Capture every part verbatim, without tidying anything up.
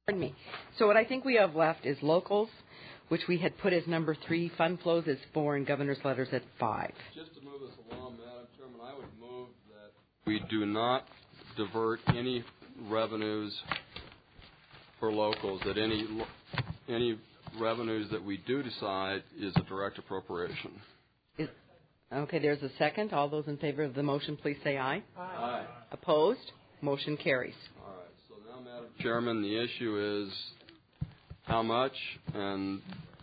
Pardon me. So what I think we have left is locals, which we had put as number three, fund flows as four, and governor's letters at five. Just to move us along, Madam Chairman, I would move that we do not divert any revenues for locals, that any any revenues that we do decide is a direct appropriation. Is, okay, there's a second. All those in favor of the motion, please say aye. Aye. Aye. Opposed? Motion carries. All right. So now, Madam Chairman, the issue is how much, and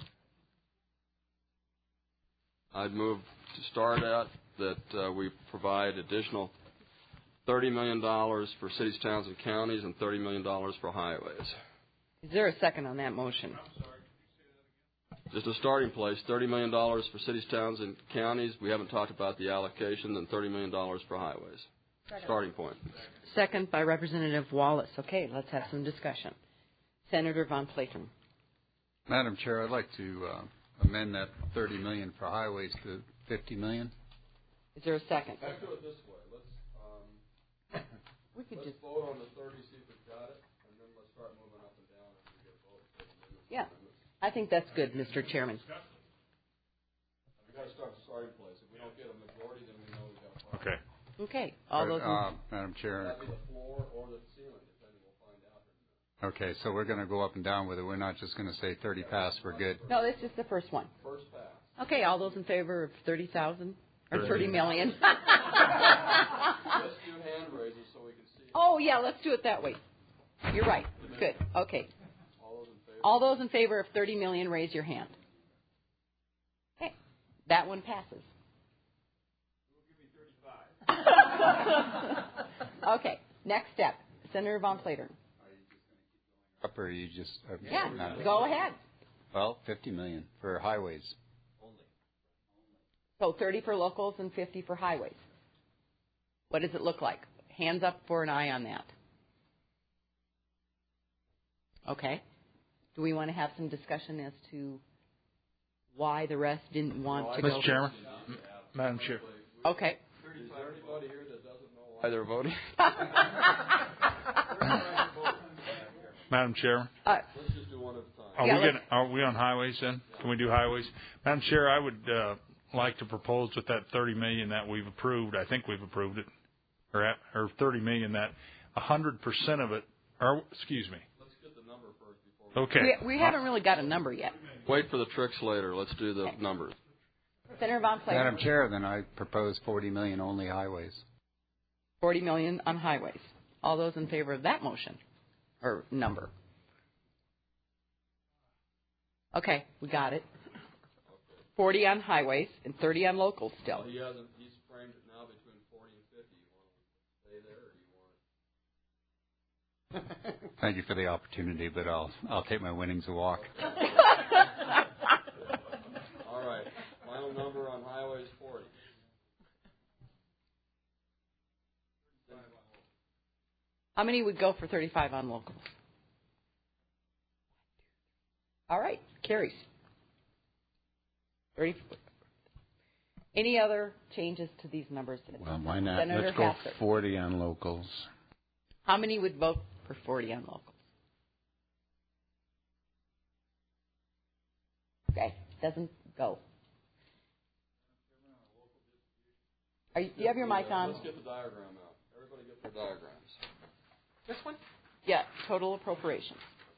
I'd move to start at that uh, we provide additional thirty million dollars for cities, towns, and counties, and thirty million dollars for highways. Is there a second on that motion? Just a starting place, thirty million dollars for cities, towns, and counties. We haven't talked about the allocation, and thirty million dollars for highways. Second. Starting point. Second by Representative Wallace. Okay, let's have some discussion. Senator Von Platen. Madam Chair, I'd like to uh, amend that thirty million dollars for highways to fifty million dollars. Is there a second? Let's do it this way. Let's, um, we could let's just vote on the thirty, see if we've got it, and then let's start moving up and down as we get a vote. Yeah, I think that's good, Mister Chairman. We've got to start the starting place. If we don't get a majority, then we know we've got a problem. Okay. Okay. All those. Uh, Madam Chair. That'd be the floor or the ceiling, depending. We'll find out. Okay, so we're going to go up and down with it. We're not just going to say thirty pass. We're good. No, that's just the first one. First pass. Okay. All those in favor of thirty thousand or thirty million? Let's do hand raises so we can see. Oh yeah, let's do it that way. You're right. Good. Okay. All those in favor? All those in favor of thirty million, raise your hand. Okay. That one passes. Okay. Next step. Senator Von Plater. Up or you just? Uh, Yeah. uh, Go ahead. Well, fifty million dollars for highways. So thirty for locals and fifty for highways. What does it look like? Hands up for an aye on that. Okay. Do we want to have some discussion as to why the rest didn't want to go? Mister Chairman, Madam Chair. Okay. Is there anybody here that doesn't know why they're voting? Madam Chair. Uh, Let's just do one at a time. Are Yeah, we let's- gonna, are we on highways then? Can we do highways? Madam Chair, I would uh, like to propose with that thirty million dollars that we've approved. I think we've approved it, or at, or thirty million dollars that one hundred percent of it. Or excuse me. Let's get the number first before. Okay. we, we haven't really got a number yet. Wait for the tricks later. Let's do the Okay. numbers. Senator Von Plater. Madam Chair, then I propose forty million dollars only highways. forty million dollars on highways. All those in favor of that motion or number? Okay, we got it. forty on highways and thirty on locals still. Well, he hasn't. He's framed it now between forty and fifty. You want to stay there, or do you want it? Thank you for the opportunity, but I'll I'll take my winnings a walk. All right. Final number on highways forty. How many would go for thirty-five on locals? All right, carries. thirty. Any other changes to these numbers? Well, why not? Senator Let's go Hassett. forty on locals. How many would vote for forty on locals? Okay, doesn't go. Are you, do you have your mic on? Let's get the diagram out. Everybody get their diagrams. This one? Yeah, total appropriations.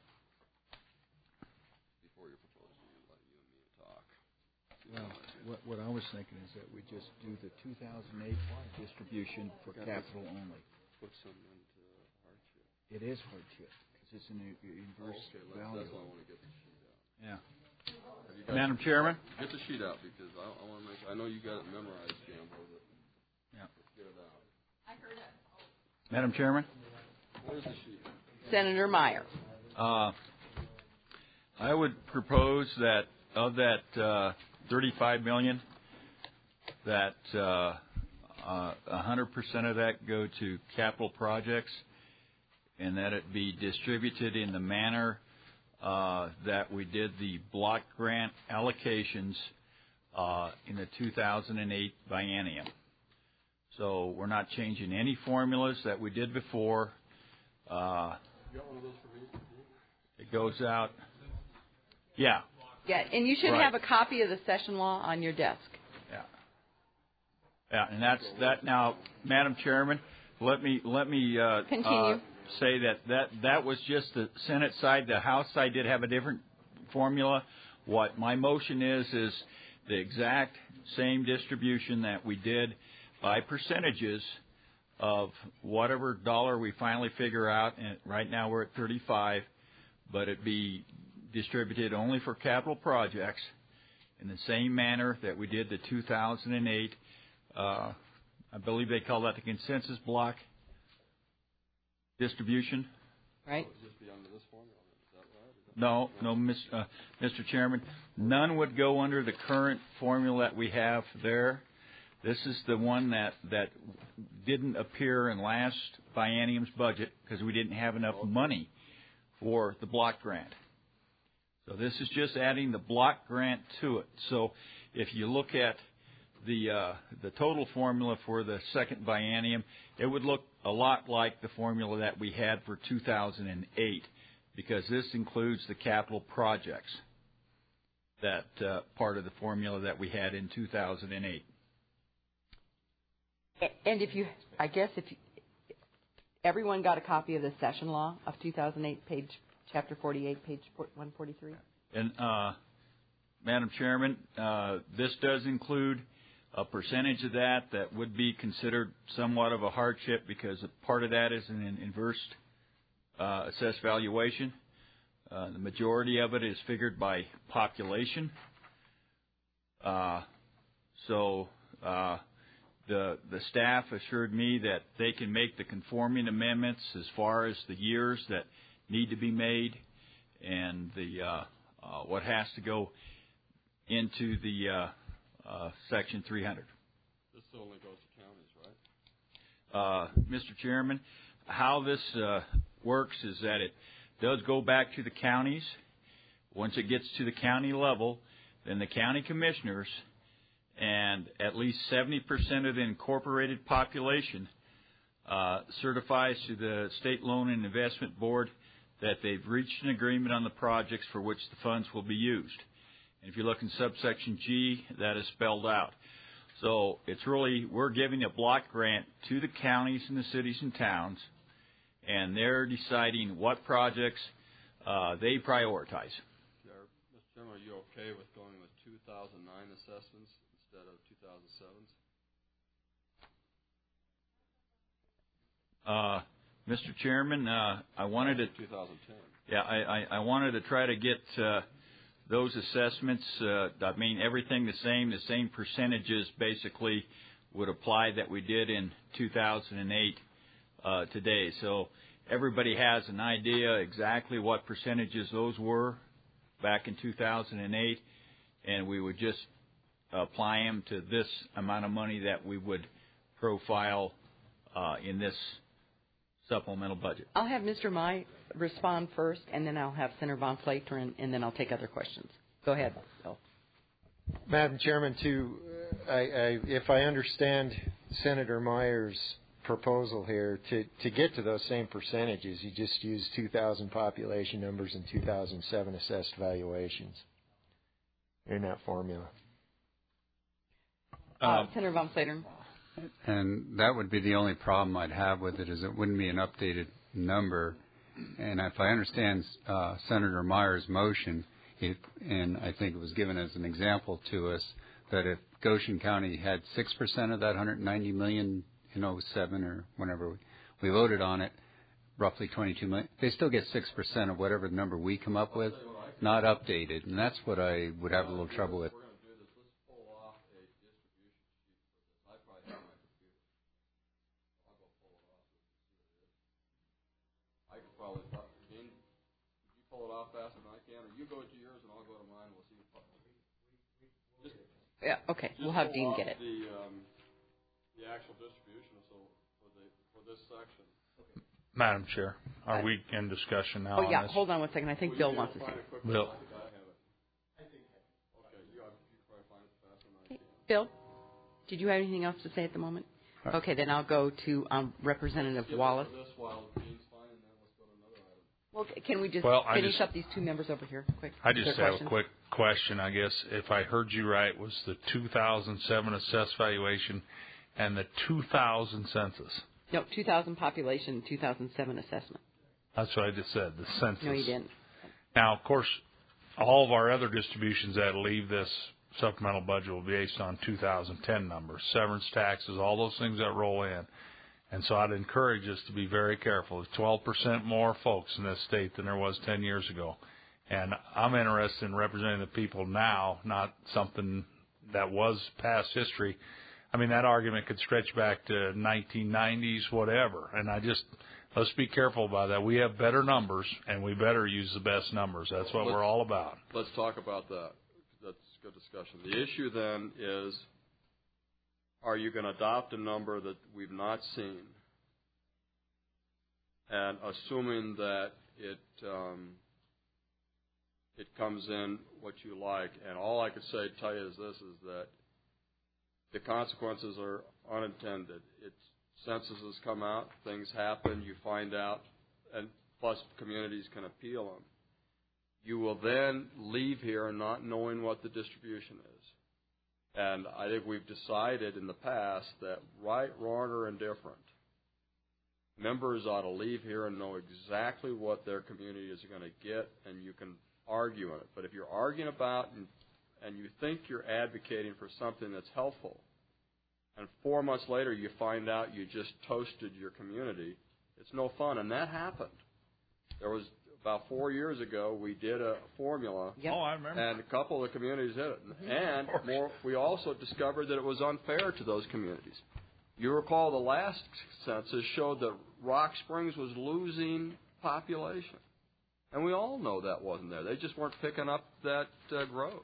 Before you're proposing, let you and me talk. Well, what, what I was thinking is that we just do the two thousand eight distribution for capital only. Put some into hardship. It is hardship because it's an i- inverse Okay, let's, value. that's why I want to get the sheet out. Yeah. Have you got- Madam Chairman. Get the sheet out because I, I want to make. I know you got it memorized, Gamble, but Yeah. let's get it out. Madam Chairman. Where's the sheet? Senator Meyer. Uh, I would propose that of that uh, thirty-five million dollars, that uh, uh, one hundred percent of that go to capital projects, and that it be distributed in the manner uh, that we did the block grant allocations uh, in the two thousand eight biennium. So we're not changing any formulas that we did before. Uh, You got one of those for me? It goes out. Yeah. Yeah, and you should Right. have a copy of the session law on your desk. Yeah. Yeah, and that's that. Now, Madam Chairman, let me let me uh, Continue. Uh, say that, that that was just the Senate side. The House side did have a different formula. What my motion is is the exact same distribution that we did by percentages of whatever dollar we finally figure out. And right now we're at thirty-five, but it be distributed only for capital projects in the same manner that we did the two thousand eight. Uh, I believe they call that the consensus block distribution. Right. No, no, Miz, uh, Mister Chairman, none would go under the current formula that we have there. This is the one that, that didn't appear in last biennium's budget because we didn't have enough money for the block grant. So this is just adding the block grant to it. So if you look at the uh, the total formula for the second biennium, it would look a lot like the formula that we had for two thousand eight, because this includes the capital projects, that uh, part of the formula that we had in two thousand eight. And if you, I guess if you, everyone got a copy of the session law of two thousand eight, page, chapter forty-eight, page one forty-three? And, uh, Madam Chairman, uh, this does include a percentage of that that would be considered somewhat of a hardship, because a part of that is an inverse uh, assessed valuation. Uh, the majority of it is figured by population. Uh, so uh, the the staff assured me that they can make the conforming amendments as far as the years that need to be made and the uh, uh, what has to go into the uh, uh, Section three hundred. This only goes to counties, right? Uh, Mister Chairman, how this uh, works is that it does go back to the counties. Once it gets to the county level, then the county commissioners and at least seventy percent of the incorporated population uh, certifies to the State Loan and Investment Board that they've reached an agreement on the projects for which the funds will be used. And if you look in subsection G, that is spelled out. So it's really, we're giving a block grant to the counties and the cities and towns, and they're deciding what projects uh, they prioritize. Mister Chairman, are you okay with going with two thousand nine assessments instead of two thousand seven's? Uh, Mister Chairman, uh, I wanted to. two thousand ten. Yeah, I, I, I wanted to try to get uh, those assessments. Uh, I mean, everything the same. The same percentages basically would apply that we did in two thousand eight uh, today. So everybody has an idea exactly what percentages those were back in two thousand eight, and we would just apply them to this amount of money that we would profile uh, in this supplemental budget. I'll have Mister Mai respond first, and then I'll have Senator Von Slater, and, and then I'll take other questions. Go ahead, Bill. Madam Chairman, to, I, I, if I understand Senator Meyer's proposal here, to, to get to those same percentages, you just use two thousand population numbers and two thousand seven assessed valuations in that formula. Uh, uh, Senator Von Slater. And that would be the only problem I'd have with it, is it wouldn't be an updated number. And if I understand uh, Senator Meyer's motion, it, and I think it was given as an example to us, that if Goshen County had six percent of that one hundred ninety million dollars in oh seven or whenever we, we voted on it, roughly twenty-two million dollars, they still get six percent of whatever number we come up with, not updated. And that's what I would have a little trouble with. Faster than I can, or you go to yours and I'll go to mine. We'll see. Just, yeah. Okay. Just we'll have Dean get it. The, um, the actual distribution, so for the for this section. Okay. Madam Chair, are we in discussion now? Oh yeah. On this? Hold on one second. I think well, Bill wants to say. Bill. Okay. You, you probably find it faster than I can. Bill, did you have anything else to say at the moment? Okay, then I'll go to um, Representative Wallace. This while Dean's fine, and then let's go to another item. Well, can we just Well, I finish just- up these two members over here quick? I just Their have questions? a quick question, I guess. If I heard you right, was the two thousand seven assessed valuation and the two thousand census? No, two thousand population, two thousand seven assessment. That's what I just said, the census. No, you didn't. Now, of course, all of our other distributions that leave this supplemental budget will be based on two thousand ten numbers, severance taxes, all those things that roll in. And so I'd encourage us to be very careful. There's twelve percent more folks in this state than there was ten years ago. And I'm interested in representing the people now, not something that was past history. I mean, that argument could stretch back to nineteen nineties, whatever. And I just, let's be careful about that. We have better numbers, and we better use the best numbers. That's what Let's- we're all about. Let's talk about that. That's good discussion. The issue then is, are you going to adopt a number that we've not seen? And assuming that it um, it comes in what you like, and all I could say tell you is this, is that the consequences are unintended. It's censuses come out, things happen, you find out, and plus communities can appeal them. You will then leave here not knowing what the distribution is. And I think we've decided in the past that right, wrong, or indifferent, members ought to leave here and know exactly what their community is going to get, and you can argue on it. But if you're arguing about and, and you think you're advocating for something that's helpful, and four months later you find out you just toasted your community, it's no fun. And that happened. There was about four years ago, we did a formula, Yep. Oh, I remember. and a couple of the communities did it. And more, we also discovered that it was unfair to those communities. You recall the last census showed that Rock Springs was losing population. And we all know that wasn't there. They just weren't picking up that uh, growth.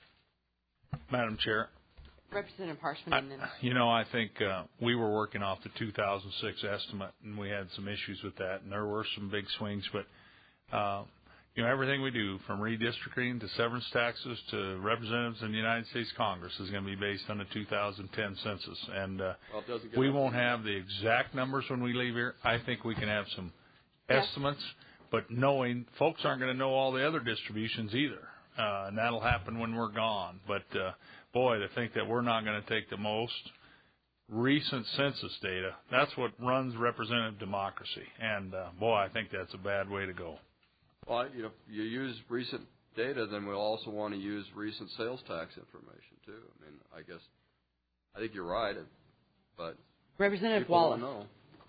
Madam Chair, Representative Harshman, I, and then you know, I think uh, we were working off the two thousand six estimate, and we had some issues with that, and there were some big swings. But, uh, you know, everything we do, from redistricting to severance taxes to representatives in the United States Congress, is going to be based on the two thousand ten census. And uh, Well, it doesn't get we up won't to that. have the exact numbers when we leave here. I think we can have some Yes. estimates, but knowing folks aren't going to know all the other distributions either, uh, and that'll happen when we're gone. But, uh, boy, to think that we're not going to take the most recent census data, that's what runs representative democracy. And, uh, boy, I think that's a bad way to go. Well, you know, you use recent data, then we'll also want to use recent sales tax information, too. I mean, I guess, I think you're right, but Representative people Wallace. don't know.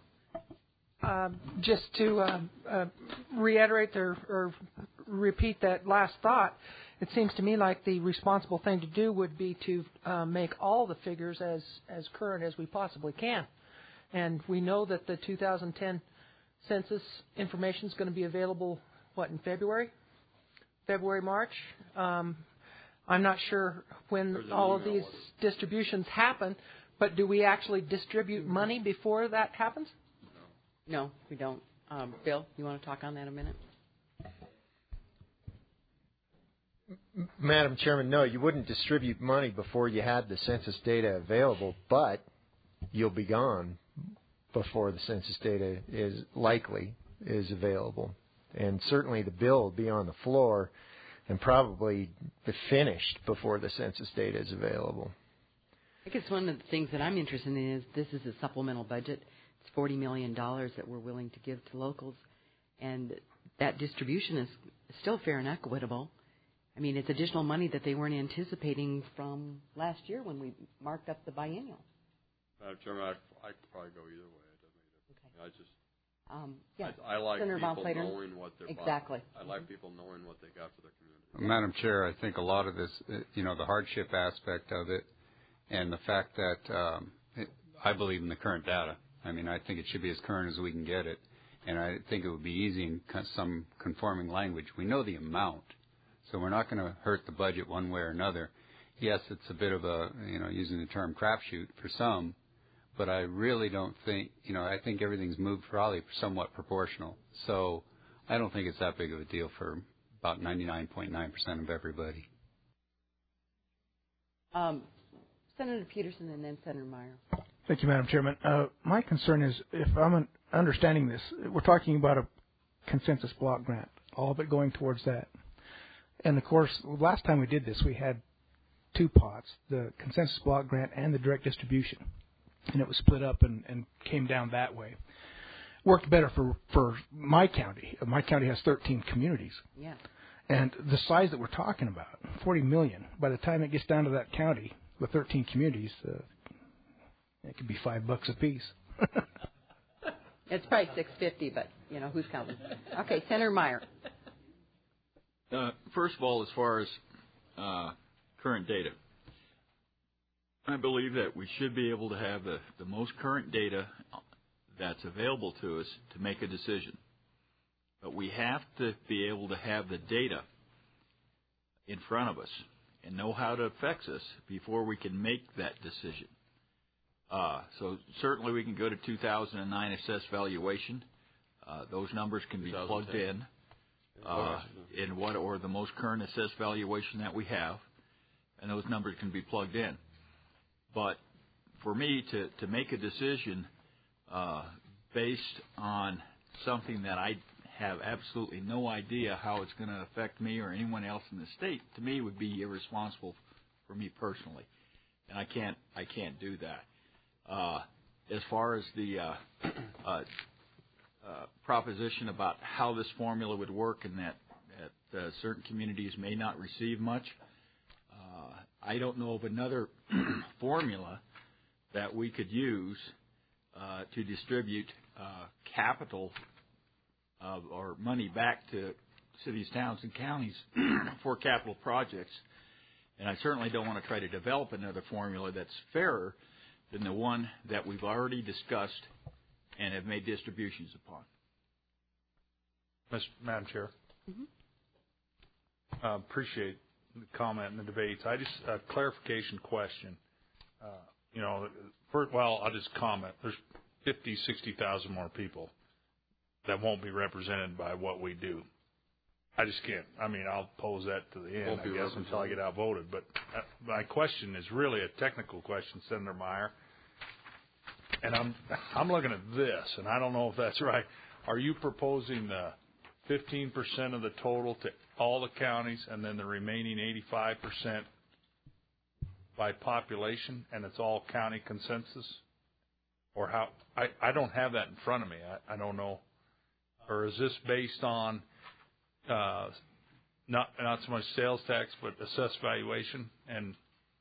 Um, just to uh, uh, reiterate or, or repeat that last thought, it seems to me like the responsible thing to do would be to uh, make all the figures as, as current as we possibly can. And we know that the two thousand ten census information is going to be available, what, in February? February, March? Um, I'm not sure when There's an all of email these with it. distributions happen, but do we actually distribute money before that happens? No, we don't. Um, Bill, you want to talk on that a minute? Madam Chairman, no, you wouldn't distribute money before you had the census data available, but you'll be gone before the census data is likely is available. And certainly the bill will be on the floor and probably be finished before the census data is available. I guess one of the things that I'm interested in is this is a supplemental budget. It's forty million dollars that we're willing to give to locals, and that distribution is still fair and equitable. I mean, it's additional money that they weren't anticipating from last year when we marked up the biennial. Madam Chairman, I, I could probably go either way. It doesn't make a difference. Okay. I just, Um, yeah. I, I like Senator people Von Plater. knowing what they're Exactly. buying. I like people knowing what they got for their community. Madam Chair, I think a lot of this, uh, you know, the hardship aspect of it and the fact that um, it, I believe in the current data. I mean, I think it should be as current as we can get it. And I think it would be easy in con- some conforming language. We know the amount, so we're not going to hurt the budget one way or another. Yes, it's a bit of a, you know, using the term crapshoot for some, but I really don't think, you know, I think everything's moved probably somewhat proportional. So I don't think it's that big of a deal for about ninety-nine point nine percent of everybody. Um, Senator Peterson and then Senator Meyer. Thank you, Madam Chairman. Uh, my concern is, if I'm understanding this, we're talking about a, consensus block grant, all of it going towards that. And of course, last time we did this, we had two pots, the consensus block grant and the direct distribution. And it was split up and, and came down that way. Worked better for, for my county. My county has thirteen communities. Yeah. And the size that we're talking about, forty million, by the time it gets down to that county with thirteen communities, uh, it could be five bucks a piece. It's probably six fifty, but, you know, who's counting? Okay, Senator Meyer. Uh, first of all, as far as uh, current data, I believe that we should be able to have the, the most current data that's available to us to make a decision. But we have to be able to have the data in front of us and know how it affects us before we can make that decision. Uh, so certainly we can go to two thousand nine assessed valuation. Uh, those numbers can be plugged in. Uh, in what or the most current assessed valuation that we have, and those numbers can be plugged in. But for me to, to make a decision uh, based on something that I have absolutely no idea how it's going to affect me or anyone else in the state, to me would be irresponsible for me personally, and I can't I can't do that. Uh, as far as the uh, uh, Uh, proposition about how this formula would work and that, that uh, certain communities may not receive much. Uh, I don't know of another formula that we could use uh, to distribute uh, capital uh, or money back to cities, towns, and counties for capital projects. And I certainly don't want to try to develop another formula that's fairer than the one that we've already discussed and have made distributions upon. Miz Madam Chair, mm-hmm. uh, appreciate the comment and the debates. I just a clarification question. Uh, you know, for, well, I'll just comment. There's fifty, sixty thousand more people that won't be represented by what we do. I just can't. I mean, I'll pose that to the end, I guess, until I get outvoted. But uh, my question is really a technical question, Senator Meyer. And I'm I'm looking at this, and I don't know if that's right. Are you proposing the fifteen percent of the total to all the counties, and then the remaining eighty-five percent by population, and it's all county consensus? Or how? I, I don't have that in front of me. I, I don't know. Or is this based on uh, not not so much sales tax, but assessed valuation? And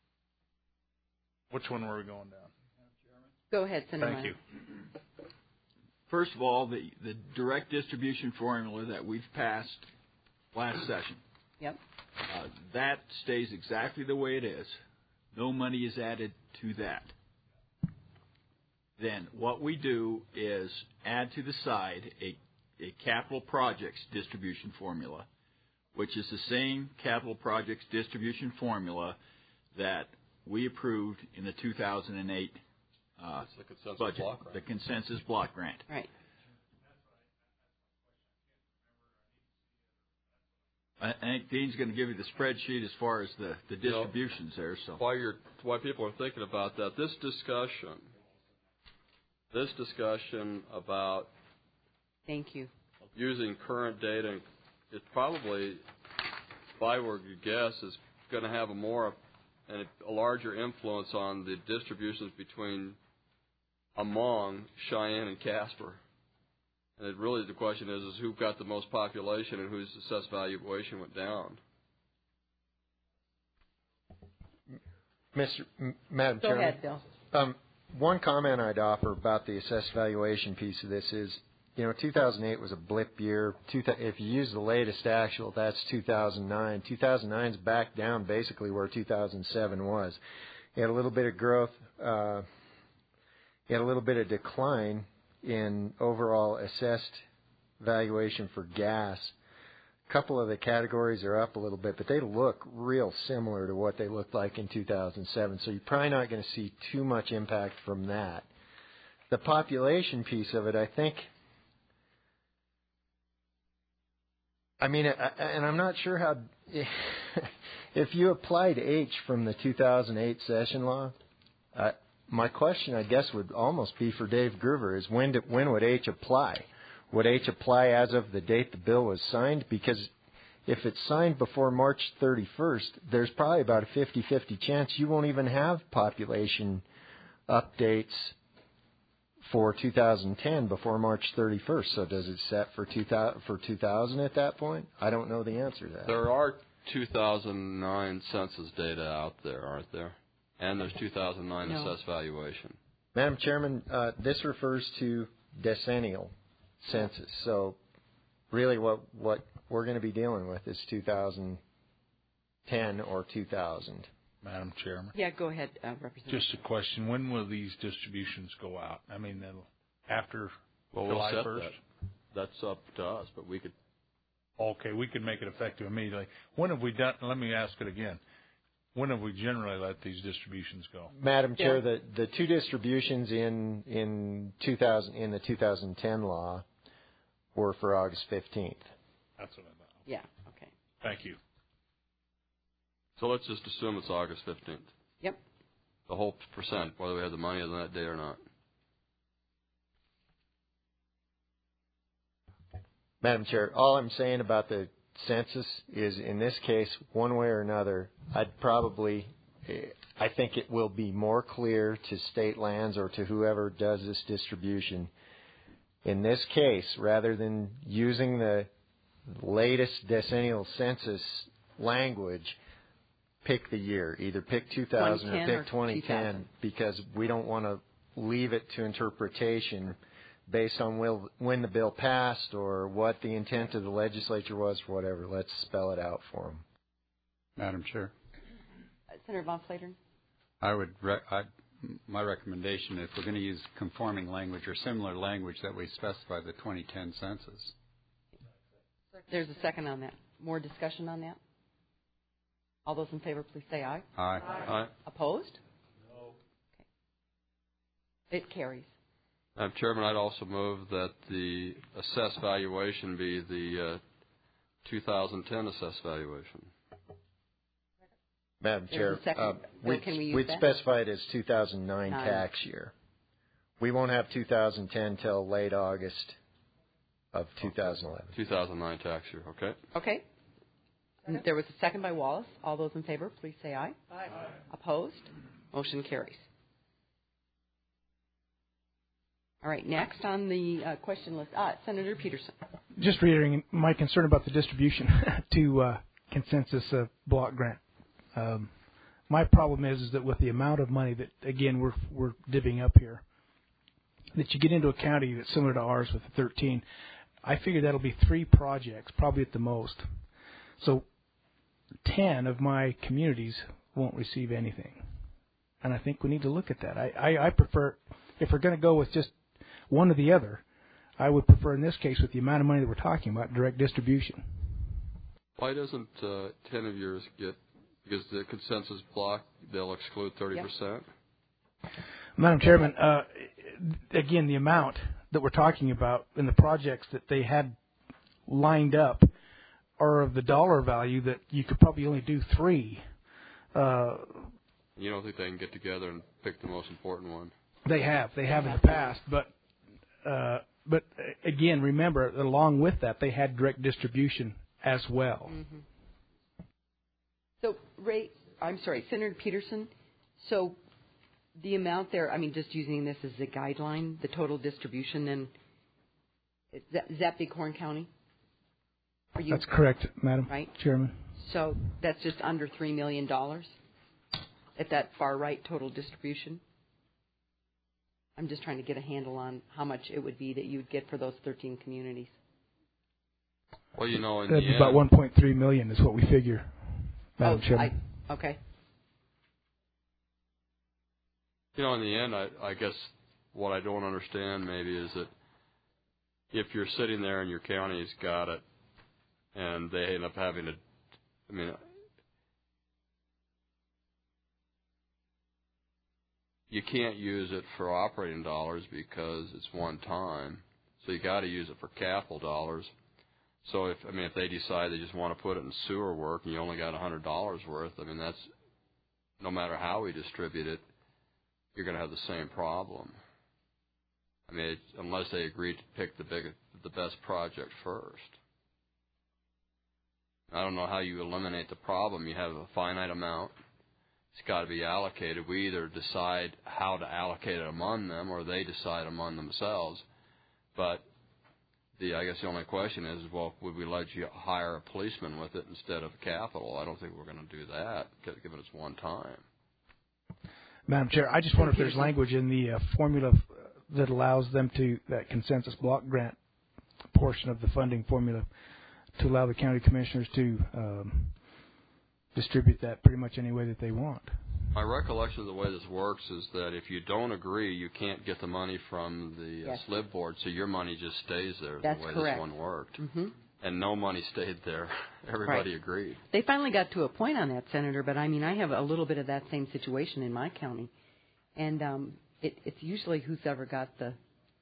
which one were we going down? Go ahead, Senator. Thank you. First of all, the, the direct distribution formula that we've passed last session, yep, uh, that stays exactly the way it is. No money is added to that. Then what we do is add to the side a, a capital projects distribution formula, which is the same capital projects distribution formula that we approved in the two thousand eight Uh, the consensus budget, block grant. the consensus block grant. Right. I think Dean's going to give you the spreadsheet as far as the, the distributions you know, there. So while you're while people are thinking about that, this discussion, this discussion about thank you using current data, it probably, if I were to guess, is going to have a more and a larger influence on the distributions between among Cheyenne and Casper. And it really the question is, is who got the most population and whose assessed valuation went down. Mister M- Madam Go Chairman. ahead, Bill. Um, one comment I'd offer about the assessed valuation piece of this is, you know, two thousand eight was a blip year. Two th- if you use the latest actual, that's two thousand nine. two thousand nine is back down basically where two thousand seven was. You had a little bit of growth. Uh, you had a little bit of decline in overall assessed valuation for gas. A couple of the categories are up a little bit, but they look real similar to what they looked like in two thousand seven. So you're probably not going to see too much impact from that. The population piece of it, I think, I mean, and I'm not sure how, if you applied H from the two thousand eight session law, uh, my question, I guess, would almost be for Dave Gruver is when, did, when would H apply? would H apply as of the date the bill was signed? Because if it's signed before March thirty-first, there's probably about a fifty-fifty chance you won't even have population updates for two thousand ten before March thirty-first. So does it set for two thousand, for two thousand at that point? I don't know the answer to that. There are two thousand nine census data out there, aren't there? And there's two thousand nine No. assessed valuation. Madam Chairman, uh, this refers to decennial census. So really what, what we're going to be dealing with is two thousand ten or two thousand. Madam Chairman. Yeah, go ahead, uh, Representative. Just a question. When will these distributions go out? I mean, they'll- after Well, July we'll set first? that. That's up to us, but we could. Okay, we can make it effective immediately. When have we done, let me ask it again. When have we generally let these distributions go? Madam Chair, Yeah. the, the two distributions in in two thousand in the two thousand ten law were for August fifteenth. That's what I thought. Yeah, okay. Thank you. So let's just assume it's August fifteenth. Yep. The whole percent, whether we have the money on that day or not. Madam Chair, all I'm saying about the census is, in this case, one way or another, I'd probably, I think it will be more clear to state lands or to whoever does this distribution. In this case, rather than using the latest decennial census language, pick the year. Either pick two thousand or pick twenty ten, because we don't want to leave it to interpretation based on will, when the bill passed or what the intent of the legislature was for whatever. Let's spell it out for them. Madam Chair, Uh, Senator Von Flatern? I would re- I, my recommendation, if we're going to use conforming language or similar language, that we specify the twenty ten census. There's a second on that. More discussion on that? All those in favor, please say aye. Aye. Aye. Opposed? No. Okay. It carries. Madam Chairman, I'd also move that the assessed valuation be the uh, two thousand ten assessed valuation. Madam There's Chair, a second. uh, Bill, we'd, can we use we'd that? specify it as two thousand nine Nine. tax year. We won't have two thousand ten till late August of two thousand eleven. two thousand nine tax year, okay? Okay. There was a second by Wallace. All those in favor, please say aye. Aye. Opposed? Motion carries. All right, next on the uh, question list, uh, Senator Peterson. Just reiterating my concern about the distribution to uh, consensus uh, block grant. Um, my problem is, is that with the amount of money that, again, we're we're divvying up here, that you get into a county that's similar to ours with the thirteen, I figure that'll be three projects, probably at the most. So ten of my communities won't receive anything. And I think we need to look at that. I, I, I prefer, if we're going to go with just one or the other, I would prefer in this case, with the amount of money that we're talking about, direct distribution. Why doesn't uh, ten of yours get, because the consensus block, they'll exclude thirty percent? Yep. Madam Chairman, uh, again, the amount that we're talking about in the projects that they had lined up are of the dollar value that you could probably only do three. Uh, You don't think they can get together and pick the most important one? they have. They have in the past. But, uh, but again, remember, along with that, they had direct distribution as well. Mm-hmm. So, Ray, I'm sorry, Senator Peterson, so the amount there, I mean, just using this as a guideline, the total distribution, and is that, is that Bighorn County? Are you, That's correct, Madam right? Chairman. So that's just under three million dollars at that far right total distribution? I'm just trying to get a handle on how much it would be that you would get for those thirteen communities. Well, you know, in That'd the be end, about one point three million dollars is what we figure, Madam oh, Chairman. I, okay. you know, in the end, I, I guess what I don't understand maybe is that if you're sitting there and your county's got it, and they end up having to, I mean, you can't use it for operating dollars because it's one time. So you got to use it for capital dollars. So if I mean if they decide they just want to put it in sewer work and you only got a hundred dollars worth, I mean that's no matter how we distribute it, you're going to have the same problem. I I mean, it, unless they agree to pick the big, the best project first. I don't know how you eliminate the problem. You have a finite amount. It's got to be allocated. We either decide how to allocate it among them, or they decide among themselves. But the, I guess the only question is, well, would we let you hire a policeman with it instead of capital? I don't think we're going to do that, given it's one time. Madam Chair, I just wonder if there's language in the uh, formula that allows them to, that consensus block grant portion of the funding formula, to allow the county commissioners to um, distribute that pretty much any way that they want. My recollection of the way this works is that if you don't agree, you can't get the money from the yes. uh, SLIB board, so your money just stays there. That's the way correct. This one worked. Mm-hmm. And no money stayed there. Everybody right. agreed. They finally got to a point on that, Senator, but I mean, I have a little bit of that same situation in my county. And um, it, it's usually who's ever got the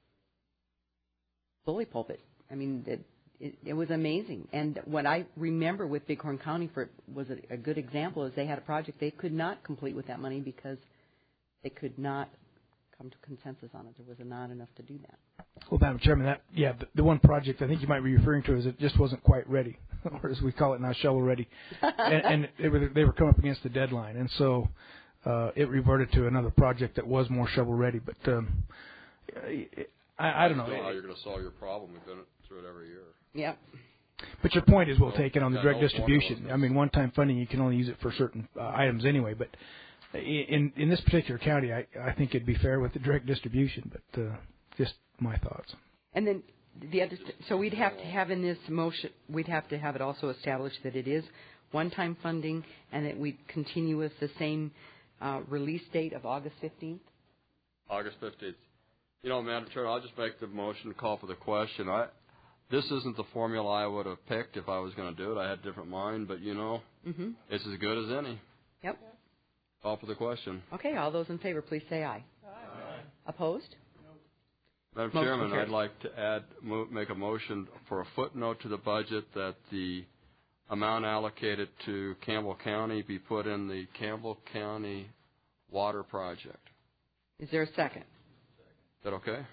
bully pulpit. I mean, it, it, it was amazing. And what I remember with Bighorn County for was a, a good example is they had a project they could not complete with that money because they could not come to consensus on it. There was not enough to do that. Well, Madam Chairman, that yeah, the, the one project I think you might be referring to is it just wasn't quite ready, or as we call it now, shovel ready, and, and they were they were coming up against the deadline, and so uh, it reverted to another project that was more shovel ready. But um, I, I don't know. I don't know how you're going to solve your problem. We've been through it every year. Yep. But your point is well taken on the yeah, direct no distribution. I mean, one-time funding, you can only use it for certain uh, items anyway. But in in this particular county, I, I think it'd be fair with the direct distribution. But uh, just my thoughts. And then the other, so we'd have to have in this motion, we'd have to have it also established that it is one-time funding and that we continue with the same uh, release date of August fifteenth. August fifteenth. You know, Madam Chair, I'll just make the motion and call for the question. I. This isn't the formula I would have picked if I was going to do it. I had a different mind, but, you know, mm-hmm. it's as good as any. Yep. Call for the question. Okay, all those in favor, please say aye. Aye. Opposed? Madam Motion Chairman, carries. I'd like to add, mo- make a motion for a footnote to the budget that the amount allocated to Campbell County be put in the Campbell County Water Project. Is there a second? Is that okay?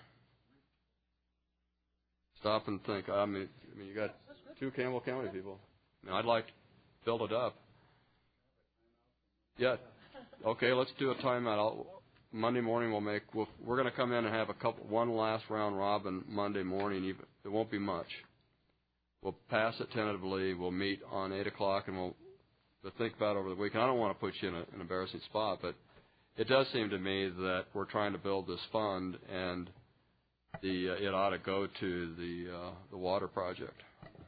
Stop and think. I mean, I mean, you got two Campbell County people. I mean, I'd like to build it up. Yeah. Okay, let's do a timeout. I'll, Monday morning we'll make. We'll, we're going to come in and have a couple, one last round robin Monday morning. Even it won't be much. We'll pass it tentatively. We'll meet on eight o'clock and we'll, we'll think about it over the weekend. I don't want to put you in a, an embarrassing spot, but it does seem to me that we're trying to build this fund and. The uh, it ought to go to the uh, the water project.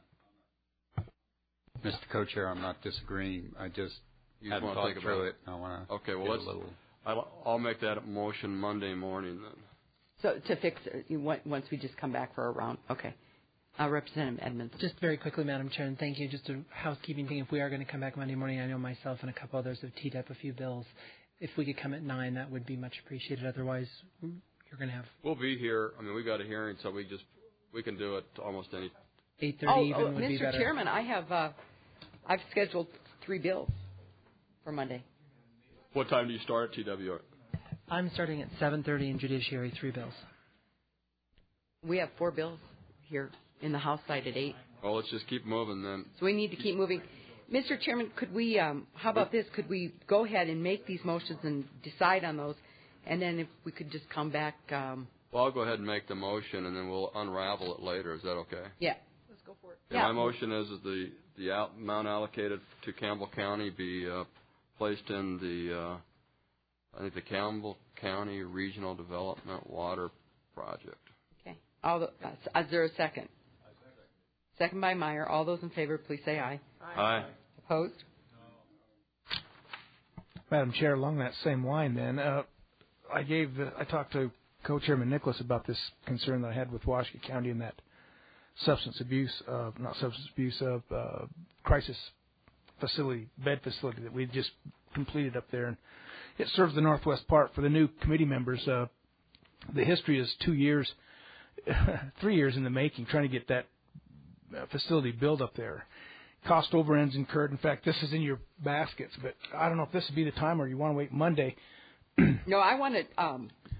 Mister Co-Chair, I'm not disagreeing. I just you hadn't want thought to think through about it. I want to. Okay, well let's. Little... I'll, I'll make that motion Monday morning then. So to fix it, you want, once we just come back for a round, okay. Uh, Representative Edmonds. Just very quickly, Madam Chair, and thank you. Just a housekeeping thing. If we are going to come back Monday morning, I know myself and a couple others have teed up a few bills. If we could come at nine, that would be much appreciated. Otherwise. You're going to have. We'll be here. I mean, we've got a hearing, so we just we can do it almost any. Eight thirty oh, even oh, would Mister be better. Chairman, I have uh, I've scheduled three bills for Monday. What time do you start at T W R? I'm starting at seven thirty in Judiciary. Three bills. We have four bills here in the House side at eight. Well, let's just keep moving then. So we need to keep moving. Mister Chairman, could we? Um, how about this? Could we go ahead and make these motions and decide on those? And then if we could just come back. Um, well, I'll go ahead and make the motion, and then we'll unravel it later. Is that okay? Yeah. Let's go for it. Yeah, yeah. My motion is that the, the out, amount allocated to Campbell County be uh, placed in the, uh, I think, the Campbell County Regional Development Water Project. Okay. All the, uh, is there a second? Second. Second by Meyer. All those in favor, please say aye. Aye. Aye. Opposed? No. Madam Chair, along that same line then, uh, I gave, uh, I talked to Co-Chairman Nicholas about this concern that I had with Washoe County and that substance abuse, uh, not substance abuse, uh, uh, crisis facility, bed facility that we just completed up there. And it serves the northwest part for the new committee members. Uh, the history is two years, three years in the making, trying to get that uh, facility built up there. Cost overruns incurred. In fact, this is in your baskets, but I don't know if this would be the time or you want to wait Monday. No, I want to. Um,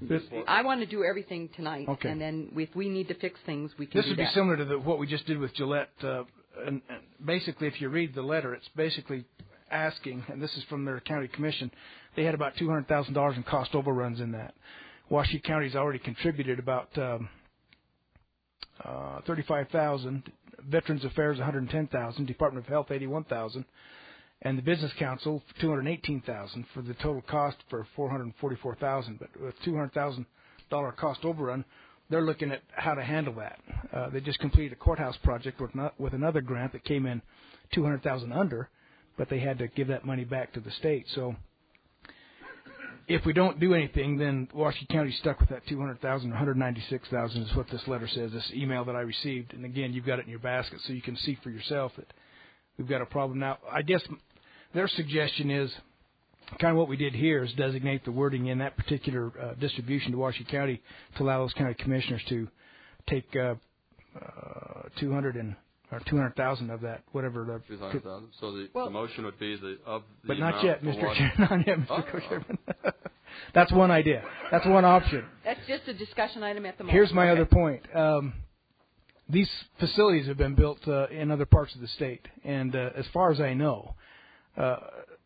This, I want to do everything tonight, Okay. and then if we need to fix things, we can this do would be that. similar to the, what we just did with Gillette. Uh, and, and basically, if you read the letter, it's basically asking, and this is from their county commission, they had about two hundred thousand dollars in cost overruns in that. Washoe County's already contributed about um, uh, thirty-five thousand dollars, Veterans Affairs one hundred ten thousand dollars, Department of Health eighty-one thousand dollars, and the Business Council two hundred eighteen thousand dollars for the total cost for four hundred forty-four thousand dollars. But with two hundred thousand dollars cost overrun, they're looking at how to handle that. Uh, they just completed a courthouse project with, not, with another grant that came in two hundred thousand dollars under, but they had to give that money back to the state. So if we don't do anything, then Washoe County's stuck with that two hundred thousand dollars, one hundred ninety-six thousand dollars is what this letter says, this email that I received. And again, you've got it in your basket so you can see for yourself that we've got a problem. Now, I guess their suggestion is kind of what we did here is designate the wording in that particular uh, distribution to Washoe County to allow those county commissioners to take uh, uh, two hundred and or two hundred thousand of that, whatever the. two hundred thousand. So the, well, the motion would be the of the But not amount yet, for Mister what? Chairman. Not yet, Mister Oh. Chairman. That's one idea. That's one option. That's just a discussion item at the moment. Here's my Okay. other point. Um, these facilities have been built uh, in other parts of the state, and uh, as far as I know, uh,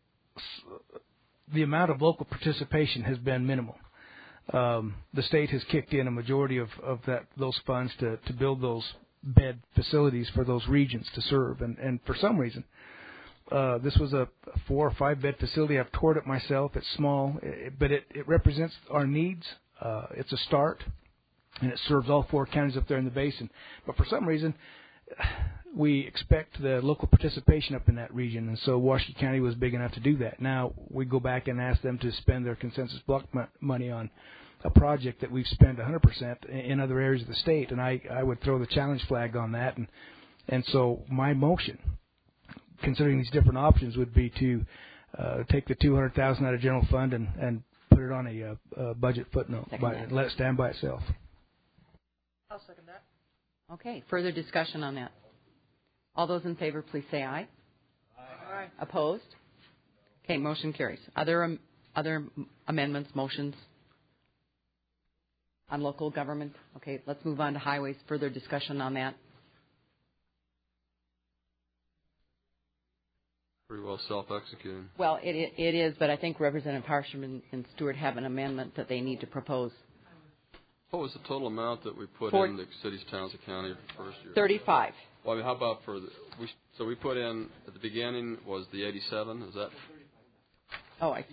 the amount of local participation has been minimal. Um, the state has kicked in a majority of, of that those funds to, to build those bed facilities for those regions to serve, and, and for some reason, uh, this was a four or five bed facility. I've toured it myself. It's small, it, but it, it represents our needs. Uh, it's a start, and it serves all four counties up there in the basin. But for some reason, we expect the local participation up in that region, and so Washoe County was big enough to do that. Now we go back and ask them to spend their consensus block mo- money on a project that we've spent one hundred percent in other areas of the state, and I, I would throw the challenge flag on that. And and so my motion, considering these different options, would be to uh, take the two hundred thousand dollars out of general fund and, and put it on a, uh, a budget footnote, by, and let it stand by itself. I'll second that. Okay. Further discussion on that. All those in favor, please say aye. Aye. Opposed? Okay, motion carries. Other um, other amendments, motions on local government? Okay, let's move on to highways. Further discussion on that. Pretty well self-executing. Well, it it is, but I think Representative Harsherman and Stewart have an amendment that they need to propose. What was the total amount that we put For- in the cities, towns, and county for the first year? thirty-five. Well, I mean, how about for the, we, so we put in at the beginning was the eighty-seven, is that? Oh, I see.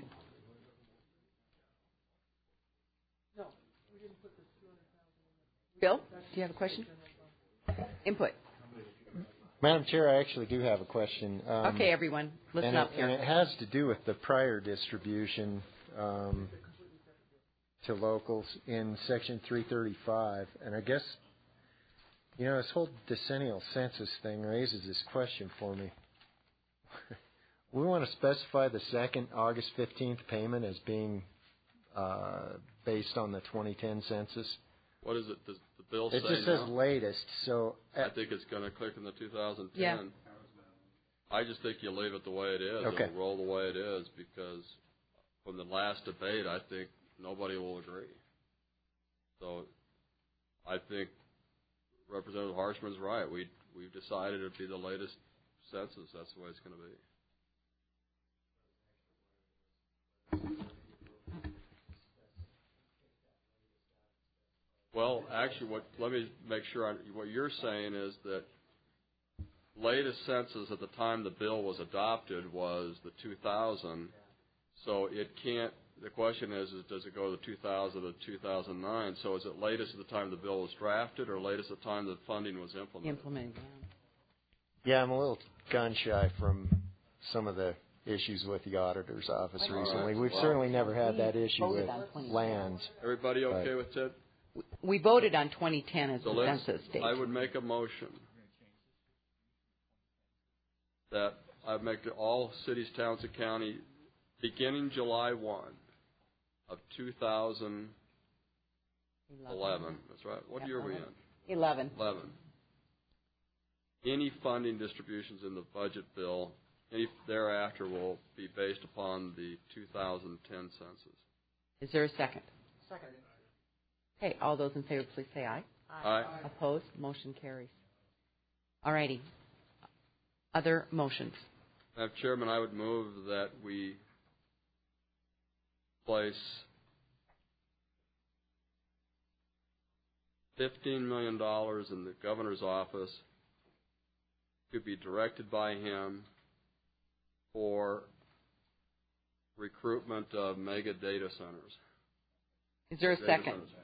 Bill, do you have a question? Input. Madam Chair, I actually do have a question. Um, Okay, everyone, listen and up it, here. And it has to do with the prior distribution um, to locals in Section three thirty-five. And I guess, you know, this whole decennial census thing raises this question for me. We want to specify the second August fifteenth payment as being uh, based on the twenty ten census. What is it? Does the bill It say just says now? latest, so I think it's going to click in the two thousand ten. Yeah. I just think you leave it the way it is. Okay. It'll roll the way it is because from the last debate, I think nobody will agree. So I think Representative Harshman's right. We we've decided it'd be the latest census. That's the way it's going to be. Well, actually, what let me make sure. I, what you're saying is that latest census at the time the bill was adopted was the two thousand. So it can't. The question is, is does it go to two thousand to two thousand nine? So is it latest at the time the bill was drafted, or latest at the time the funding was implemented? Implemented. yeah, I'm a little gun shy from some of the issues with the auditor's office All recently. right. We've Well, certainly never had that issue voted with on twenty ten. lands. Everybody okay Right. with Ted? We voted on twenty ten as So the let's, census date. I would make a motion that I make all cities, towns, and county beginning July first of two thousand eleven. That's right. What year are we in? Eleven. eleven. Any funding distributions in the budget bill, any thereafter, will be based upon the two thousand ten census. Is there a second? Second. Okay, all those in favor, please say aye. Aye. Opposed? Motion carries. All righty. Other motions? Madam Chairman, I would move that we place fifteen million dollars in the governor's office to be directed by him for recruitment of mega data centers. Is there a Data second? centers.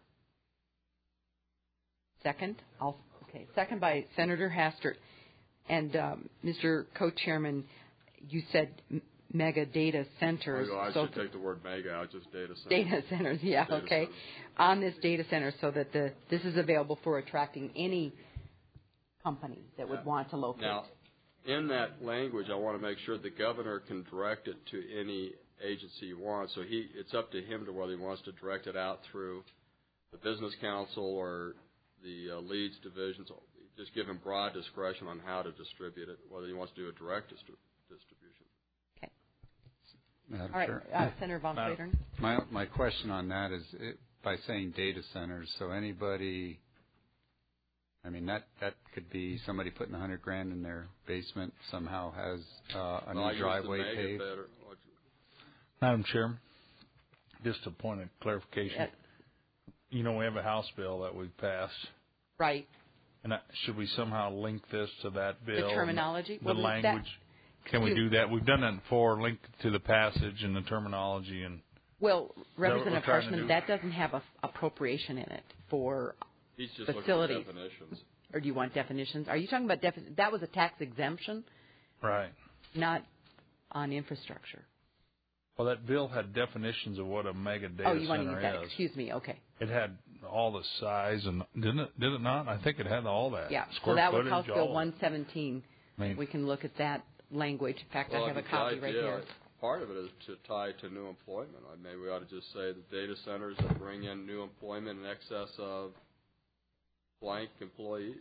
Second? I'll, okay. Second by Senator Hastert. And um, Mister Co-Chairman, you said m- mega data centers. Oh, I so should take the word mega out, just data centers. Data centers, yeah, Data okay. centers. On this data center, so that the this is available for attracting any company that would Yeah. want to locate. Now, in that language, I want to make sure the governor can direct it to any agency he wants. So he, it's up to him to whether he wants to direct it out through the business council or the uh, leads divisions. Just give him broad discretion on how to distribute it, whether he wants to do a direct distri- distribution. Okay. Madam All right, Chair. uh, Senator Von Madam- Flatern. My my question on that is it, by saying data centers, so anybody, I mean that that could be somebody putting a hundred grand in their basement somehow has uh, a Well, I new use the driveway mega paved. better. Madam Chair, just a point of clarification. Yeah. You know, we have a House bill that we've passed, Right. and that, should we somehow link this to that bill? The terminology? The Well, that- language. Can we do that? We've done that before, link to the passage and the terminology. And Well, what we're Representative trying to Harshman, do? that doesn't have a appropriation in it for, He's just Facilities. looking for definitions. or do you want definitions? Are you talking about, defi- that was a tax exemption, right. not on infrastructure? Well, that bill had definitions of what a mega data Oh, you want to center use that? is. Excuse me, okay. It had all the size and didn't it? Did it not? I think it had all that. Yeah, so Square that was footage, House all Bill of it. one seventeen. I mean, We can look at that language. In fact, Well, I have a think copy the right idea, here. Part of it is to tie to new employment. Like maybe we ought to just say the data centers that bring in new employment in excess of blank employees.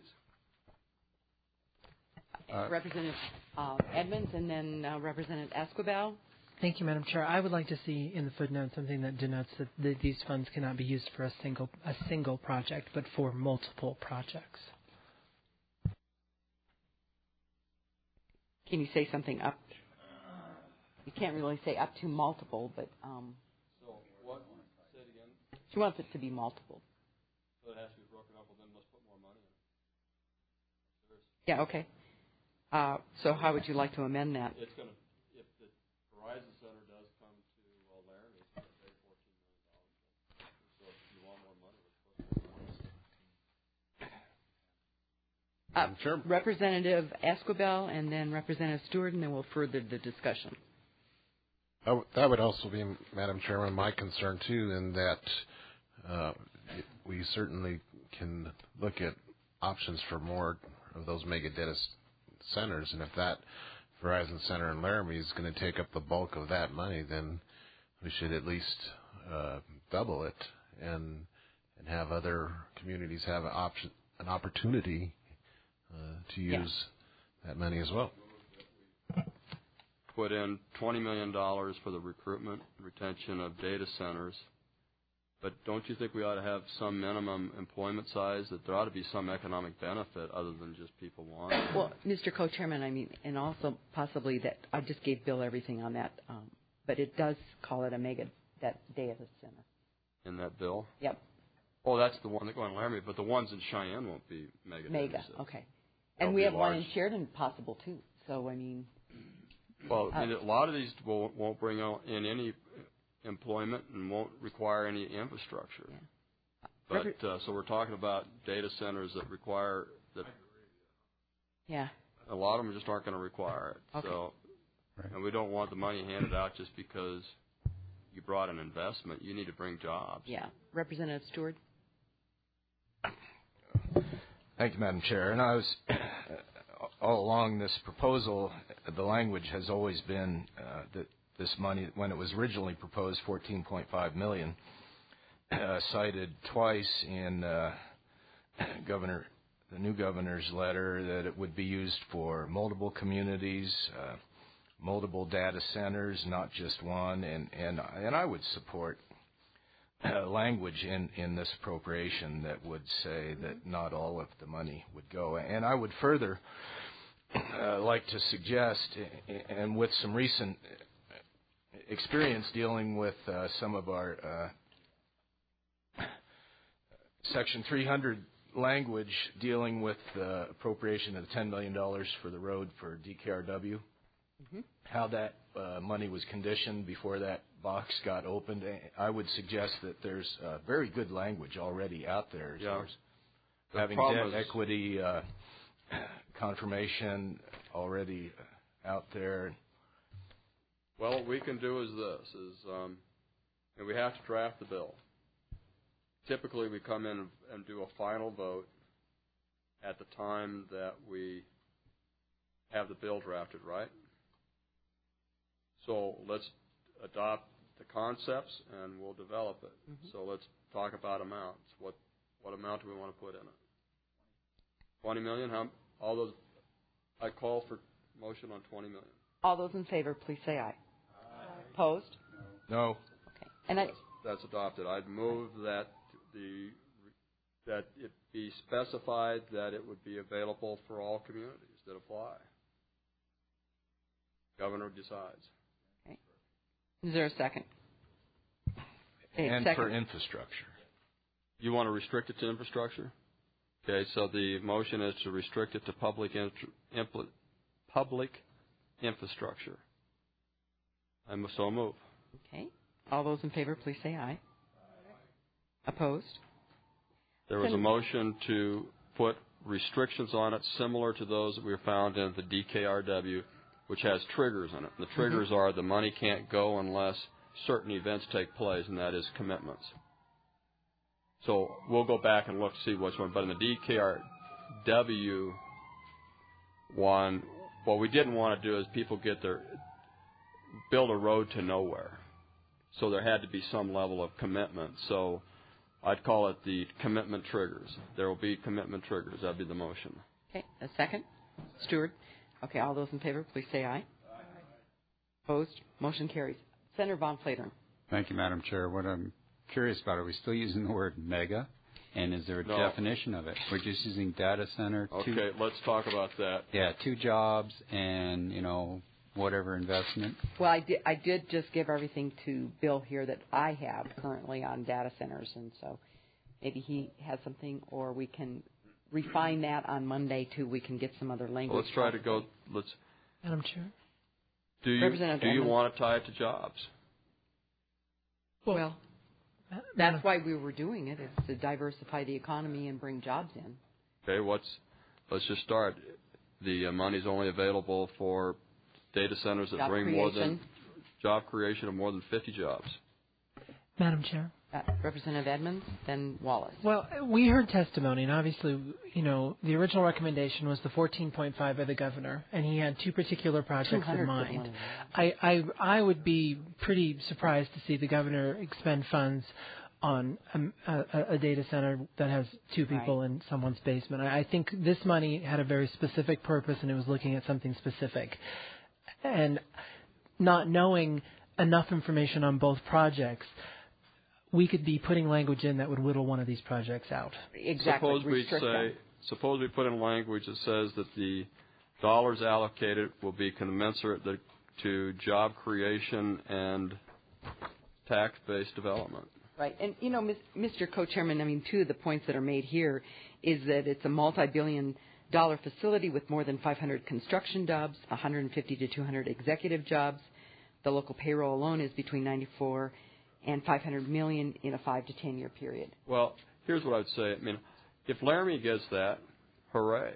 Uh, Representative uh, Edmonds and then uh, Representative Esquivel. Thank you, Madam Chair. I would like to see in the footnote something that denotes that the, these funds cannot be used for a single a single project, but for multiple projects. Can you say something up? You can't really say up to multiple, but um, So what? Say it again. she wants it to be multiple. So it has to be broken up. Well, then let's put more money in it. Yeah, okay. Uh, so how would you like to amend that? It's going to, if the Verizon Center does come to uh, Laramie, it's going to pay fourteen million dollars. So if you want more money, let's put more money. Uh, Representative Esquivel and then Representative Stewart, and then we'll further the discussion. That w- that would also be, Madam Chairman, my concern too, in that uh, we certainly can look at options for more of those mega data s- centers, and if that Verizon Center in Laramie is going to take up the bulk of that money, then we should at least uh, double it and and have other communities have an option, an opportunity uh, to use Yeah. that money as well. Put in twenty million dollars for the recruitment, retention of data centers. But don't you think we ought to have some minimum employment size, that there ought to be some economic benefit other than just people wanting it? Well, Mister Co-Chairman, I mean, and also possibly that I just gave Bill everything on that, um, but it does call it a mega that data center. In that bill? Yep, Oh, that's the one that go in Laramie, but the ones in Cheyenne won't be mega. mega. data centers. Okay, They'll and we be have one large. in Sheridan possible too. So I mean, Well, I mean, Uh, a lot of these won't, won't bring out in any employment and won't require any infrastructure. Yeah. But uh, so we're talking about data centers that require that. yeah, A lot of them just aren't going to require it. Okay. So, Right. and we don't want the money handed out just because you brought an investment. You need to bring jobs. yeah. Representative Stewart. Thank you, Madam Chair. And I was all along this proposal, the language has always been uh, that this money, when it was originally proposed, fourteen point five million dollars, uh, cited twice in uh, Governor, the new governor's letter that it would be used for multiple communities, uh, multiple data centers, not just one. And and and I would support uh, language in, in this appropriation that would say that not all of the money would go. And I would further uh, like to suggest, and with some recent experience dealing with uh, some of our uh, Section three hundred language dealing with the appropriation of the ten million dollars for the road for D K R W, mm-hmm. how that uh, money was conditioned before that box got opened, I would suggest that there's uh, very good language already out there as yeah. far as the having debt is... equity uh, confirmation already out there. Well, what we can do is this, is, um, and we have to draft the bill. Typically, we come in and do a final vote at the time that we have the bill drafted, right? So let's adopt the concepts, and we'll develop it. Mm-hmm. So let's talk about amounts. What what amount do we want to put in it? twenty million dollars? How, all those, I call for motion on twenty million dollars. All those in favor, please say aye. Aye. Opposed? No. Okay. And I, that's, that's adopted. I'd move that the that it be specified that it would be available for all communities that apply. Governor decides. Okay. Is there a second? Okay, and second. For infrastructure. You want to restrict it to infrastructure? Okay, so the motion is to restrict it to public int- impl- public infrastructure. I so move. Okay. All those in favor, please say aye. Opposed? There was a motion to put restrictions on it similar to those that we found in the D K R W, which has triggers in it. The triggers mm-hmm. are the money can't go unless certain events take place, and that is commitments. So we'll go back and look to see which one. But in the D K R W one, what we didn't want to do is people get their build a road to nowhere. So there had to be some level of commitment. So I'd call it the commitment triggers. There will be commitment triggers. That would be the motion. Okay. A second? Stewart? Okay. All those in favor, please say aye. Aye. Opposed? Motion carries. Senator Von Flatern. Thank you, Madam Chair. What I'm curious about, are we still using the word mega? And is there a no. definition of it? We're just using data center. Okay, two, let's talk about that. Yeah, two jobs and, you know, whatever investment. Well, I did, I did just give everything to Bill here that I have currently on data centers, and so maybe he has something, or we can refine that on Monday, too. We can get some other language. Well, let's try to go. Let's. Madam Chair? Do you, do you want to tie it to jobs? Well, well that's why we were doing it, is to diversify the economy and bring jobs in. Okay, what's, let's just start. The uh, money's only available for data centers that job bring creation. more than job creation of more than fifty jobs. Madam Chair. Uh, Representative Edmonds, then Wallace. Well, we heard testimony, and obviously, you know, the original recommendation was the fourteen point five by the governor, and he had two particular projects in mind. I, I, I would be pretty surprised to see the governor expend funds on a, a, a data center that has two people right. in someone's basement. I, I think this money had a very specific purpose, and it was looking at something specific. And not knowing enough information on both projects, we could be putting language in that would whittle one of these projects out. Exactly. Suppose we say, them. suppose we put in language that says that the dollars allocated will be commensurate to job creation and tax-based development. Right. And, you know, Mister Co-Chairman, I mean, two of the points that are made here is that it's a multi-billion dollar facility with more than five hundred construction jobs, one hundred fifty to two hundred executive jobs. The local payroll alone is between ninety-four and five hundred million in a five to ten year period. Well, here's what I'd say. I mean, if Laramie gets that, hooray.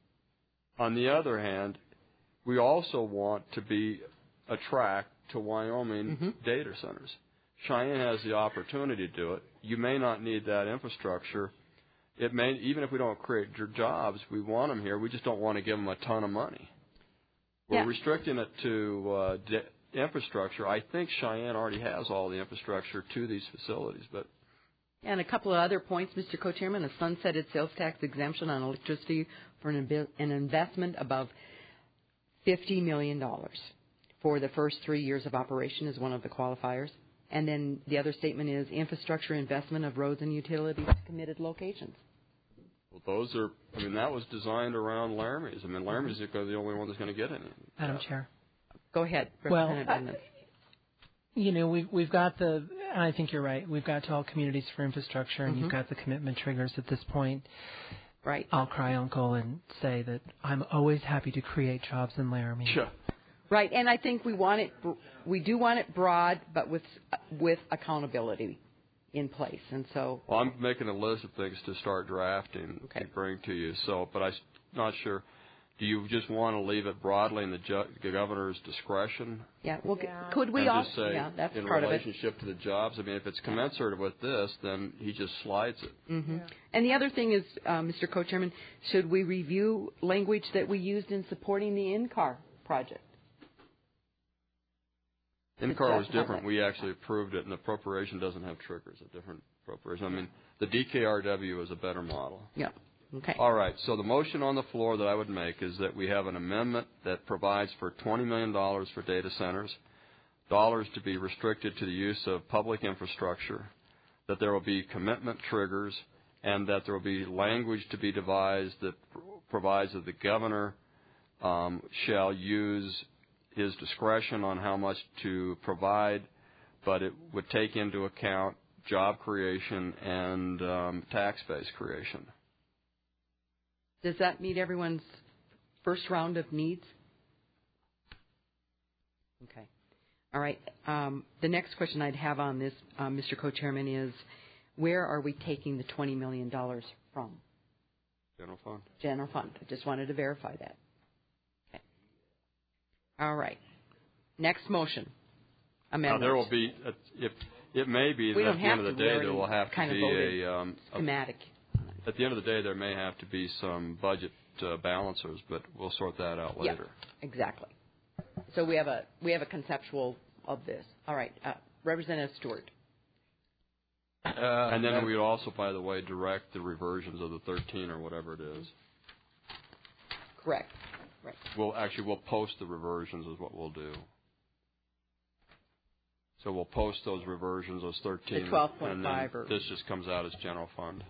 On the other hand, we also want to be a track to Wyoming mm-hmm. data centers. Cheyenne has the opportunity to do it. You may not need that infrastructure. It may, even if we don't create jobs, we want them here. We just don't want to give them a ton of money. We're yeah. restricting it to uh, de- infrastructure. I think Cheyenne already has all the infrastructure to these facilities, but and a couple of other points, Mister Co-Chairman: a sunsetted sales tax exemption on electricity for an, an investment above fifty million dollars for the first three years of operation is one of the qualifiers. And then the other statement is infrastructure investment of roads and utilities to committed locations. Well, those are, I mean, that was designed around Laramie's. I mean, Laramie's is the only one that's going to get any. Madam Chair. Go ahead, Well, Representative Edmonds. You know, we've, we've got the, and I think you're right, we've got Tall Communities for Infrastructure, and Mm-hmm. you've got the commitment triggers at this point. Right. I'll cry uncle and say that I'm always happy to create jobs in Laramie. Sure. Right, and I think we want it, we do want it broad, but with with accountability in place, and so. Well, I'm making a list of things to start drafting Okay. to bring to you. So, but I'm not sure. Do you just want to leave it broadly in the, ju- the governor's discretion? Yeah. Well, Yeah. could we and all? just say Yeah, that's in part of it. relationship to the jobs? I mean, if it's commensurate with this, then he just slides it. Mm-hmm. Yeah. And the other thing is, uh, Mister Co-Chairman, should we review language that we used in supporting the in-car project? In-car was That's not different. right. We actually approved it, and the appropriation doesn't have triggers, a different appropriation. I mean, the D K R W is a better model. Yeah. Okay. All right. So the motion on the floor that I would make is that we have an amendment that provides for twenty million dollars for data centers, dollars to be restricted to the use of public infrastructure, that there will be commitment triggers, and that there will be language to be devised that pr- provides that the governor um, shall use his discretion on how much to provide, but it would take into account job creation and um, tax base creation. Does that meet everyone's first round of needs? Okay. All right. Um, the next question I'd have on this, um, Mister Co-Chairman, is where are we taking the twenty million dollars from? General fund. General fund. I just wanted to verify that. Okay. All right. Next motion. Amendment. Now, there will be, a, if, it may be We that don't at the end have of the to. We day there already will have to kind of be voted a, um, a schematic. At the end of the day, there may have to be some budget uh, balancers, but we'll sort that out later. Yeah, exactly. So we have a we have a conceptual of this. All right, uh, Representative Stewart. Uh, and then we would also, by the way, direct the reversions of the thirteen or whatever it is. Correct. Right. We'll actually we'll post the reversions is what we'll do. So we'll post those reversions, those thirteen, The twelve point and five then or this just comes out as general fund.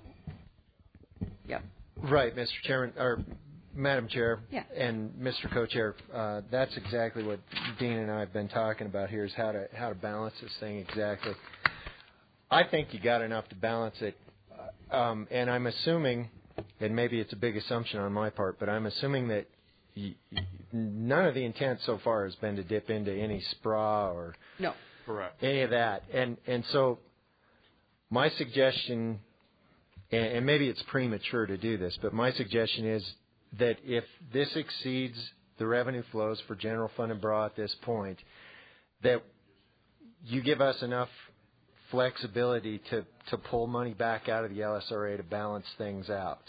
Yep. Right, Mister Chairman, or Madam Chair, Yeah. and Mister Co-Chair. Uh, that's exactly what Dean and I have been talking about here: is how to how to balance this thing exactly. I think you got enough to balance it, um, and I'm assuming, and maybe it's a big assumption on my part, but I'm assuming that y- y- none of the intent so far has been to dip into any S P R A or no, correct, any of that, and and so my suggestion. And maybe it's premature to do this, but my suggestion is that if this exceeds the revenue flows for general fund and B R A at this point, that you give us enough flexibility to, to pull money back out of the L S R A to balance things out.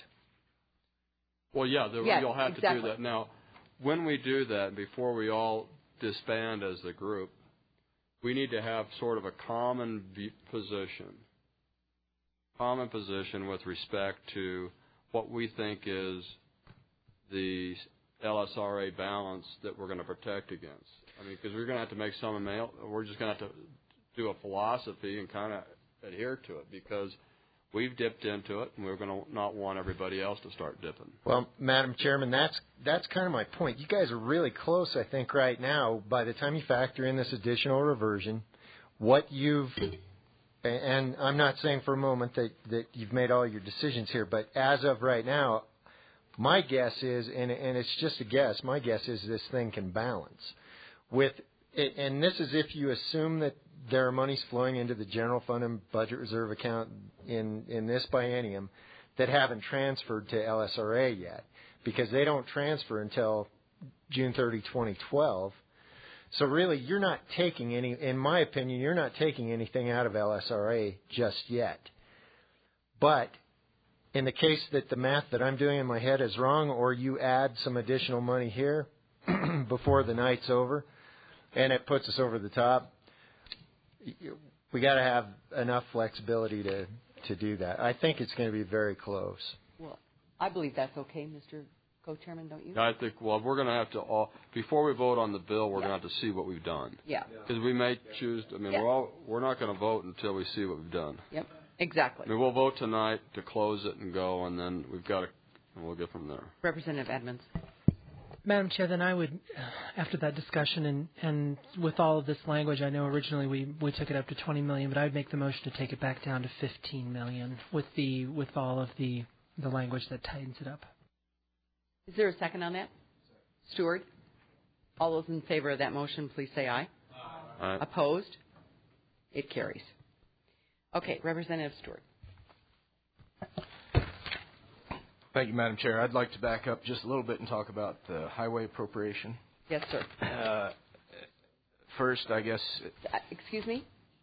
Well, yeah, there, yes, you'll have exactly. to do that. Now, when we do that, before we all disband as the group, we need to have sort of a common v- position. common position with respect to what we think is the L S R A balance that we're going to protect against. I mean, because we're going to have to make some mail. We're just going to have to do a philosophy and kind of adhere to it because we've dipped into it, and we're going to not want everybody else to start dipping. Well, Madam Chairman, that's that's kind of my point. You guys are really close, I think, right now. By the time you factor in this additional reversion, what you've and I'm not saying for a moment that, that you've made all your decisions here, but as of right now, my guess is, and, and it's just a guess, my guess is this thing can balance. With and this is if you assume that there are monies flowing into the general fund and budget reserve account in, in this biennium that haven't transferred to L S R A yet, because they don't transfer until June thirtieth, twenty twelve. So really, you're not taking any, in my opinion, you're not taking anything out of L S R A just yet. But in the case that the math that I'm doing in my head is wrong, or you add some additional money here before the night's over, and it puts us over the top, we got to have enough flexibility to, to do that. I think it's going to be very close. Well, I believe that's okay, Mister Co-chairman, don't you? I think, well, we're going to have to, all, before we vote on the bill, we're yeah. going to have to see what we've done. Yeah. Because we may choose, I mean, yeah. we're all, we're not going to vote until we see what we've done. Yep, exactly. I mean, we'll vote tonight to close it and go, and then we've got to, and we'll get from there. Representative Edmonds. Madam Chair, then I would, after that discussion and, and with all of this language, I know originally we, we took it up to twenty million dollars, but I would make the motion to take it back down to fifteen million dollars with the with all of the, the language that tightens it up. Is there a second on that? Stewart? All those in favor of that motion, please say aye. Aye. Opposed? It carries. Okay, Representative Stewart. Thank you, Madam Chair. I'd like to back up just a little bit and talk about the highway appropriation. Yes, sir. Uh, first, I guess. Uh, excuse me?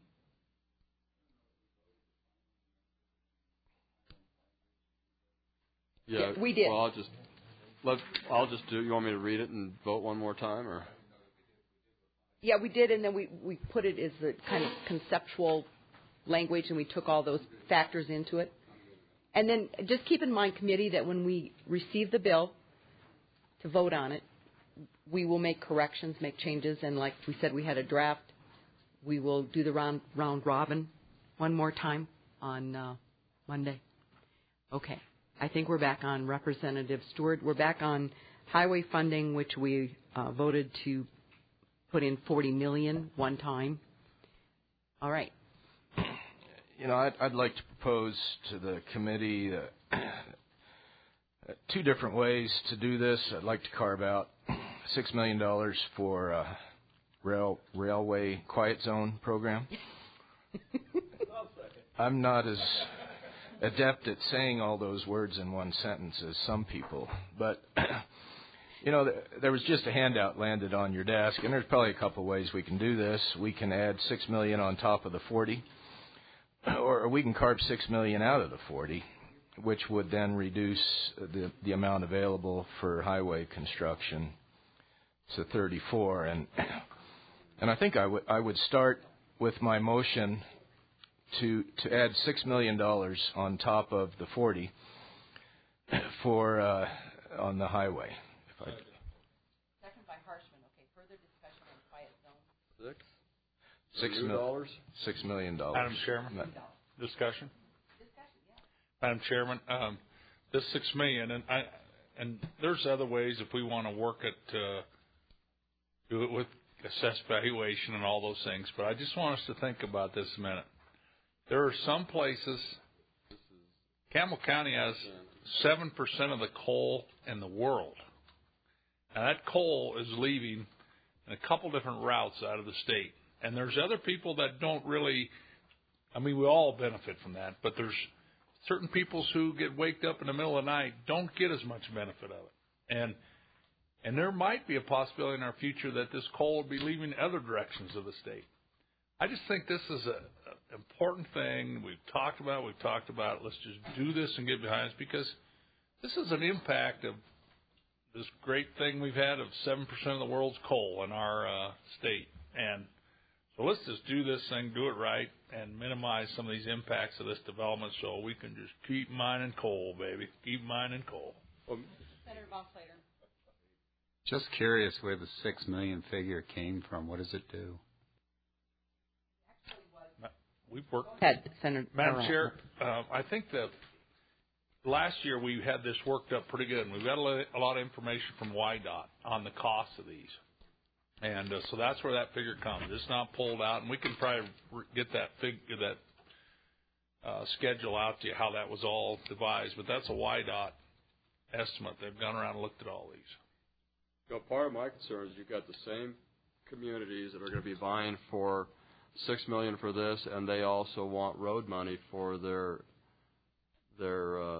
Yeah, yeah, we did. Well, I'll just let I'll just do. You want me to read it and vote one more time, or? Yeah, we did, and then we we put it as a kind of conceptual language, and we took all those factors into it. And then just keep in mind, committee, that when we receive the bill to vote on it, we will make corrections, make changes, and like we said, we had a draft. We will do the round round robin one more time on uh, Monday. Okay. I think we're back on Representative Stewart. We're back on highway funding, which we uh, voted to put in forty million dollars one time. All right. You know, I'd, I'd like to propose to the committee uh, two different ways to do this. I'd like to carve out six million dollars for uh, rail railway quiet zone program. I'm not as adept at saying all those words in one sentence as some people, but you know, there was just a handout landed on your desk, and there's probably a couple of ways we can do this. We can add six million on top of the forty, or we can carve six million out of the forty, which would then reduce the the amount available for highway construction to thirty-four. And and I think I would I would start with my motion to to add six million dollars on top of the forty for uh, on the highway. If I, Second by Harshman. Okay. Further discussion on quiet zone. Six. Six mil- dollars. Six million dollars. Madam Chairman, discussion. Discussion. Yeah. Madam Chairman, um, this six million, and I, and there's other ways if we want to work it, uh, do it with assessed valuation and all those things. But I just want us to think about this a minute. There are some places. Campbell County has seven percent of the coal in the world, and that coal is leaving in a couple different routes out of the state. And there's other people that don't really. I mean, we all benefit from that, but there's certain people who get waked up in the middle of the night don't get as much benefit of it. And and there might be a possibility in our future that this coal will be leaving other directions of the state. I just think this is an important thing. We've talked about it. We've talked about it. Let's just do this and get behind us, because this is an impact of this great thing we've had of seven percent of the world's coal in our uh, state. And so let's just do this thing, do it right, and minimize some of these impacts of this development so we can just keep mining coal, baby. Keep mining coal. Um, Senator Von Slater. Just curious where the six million figure came from. What does it do? We've worked. Head, Senator. Madam Chair, uh, I think that last year we had this worked up pretty good, and we've got a lot of information from Y DOT on the cost of these. And uh, so that's where that figure comes. It's not pulled out, and we can probably get that fig- that uh, schedule out to you, how that was all devised. But that's a Y DOT estimate. They've gone around and looked at all these. You know, part of my concern is you've got the same communities that are going to be vying for six million dollars for this, and they also want road money for their their uh,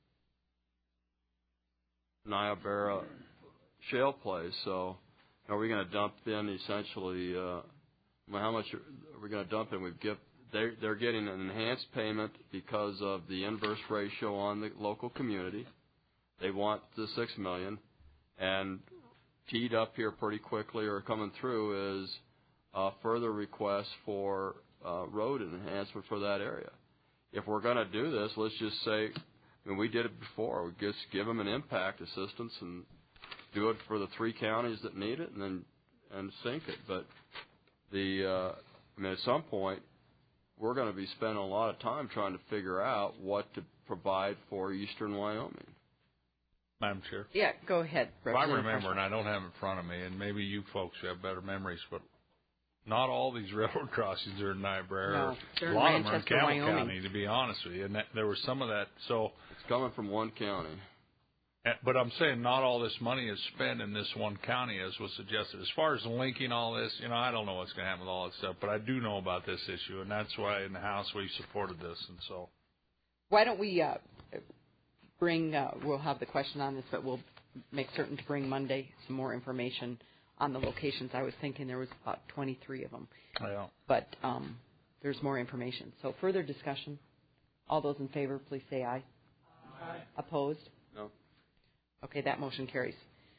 Niobrara shale plays. So are we going to dump in essentially, uh, well, how much are we going to dump in? We've give, they're, they're getting an enhanced payment because of the inverse ratio on the local community. They want the six million dollars, and teed up here pretty quickly or coming through is uh, further requests for uh, road enhancement for that area. If we're going to do this, let's just say I mean, we did it before. We just give them an impact assistance and do it for the three counties that need it, and then and sink it. But the uh, I mean, at some point, we're going to be spending a lot of time trying to figure out what to provide for eastern Wyoming. Madam Chair. Yeah, go ahead. If I remember, and I don't have it in front of me, and maybe you folks have better memories, but not all these railroad crossings are in Niobrara. No, a lot in of them are in Manchester, Campbell Wyoming. County, to be honest with you. And that, there was some of that. So it's coming from one county. But I'm saying not all this money is spent in this one county, as was suggested. As far as linking all this, you know, I don't know what's going to happen with all that stuff, but I do know about this issue, and that's why in the House we supported this. And so, why don't we uh, bring? Uh, we'll have the question on this, but we'll make certain to bring Monday some more information on the locations. I was thinking there was about twenty-three of them. Yeah. But um, there's more information. So further discussion. All those in favor, please say aye. Aye. Opposed? No. Okay, that motion carries.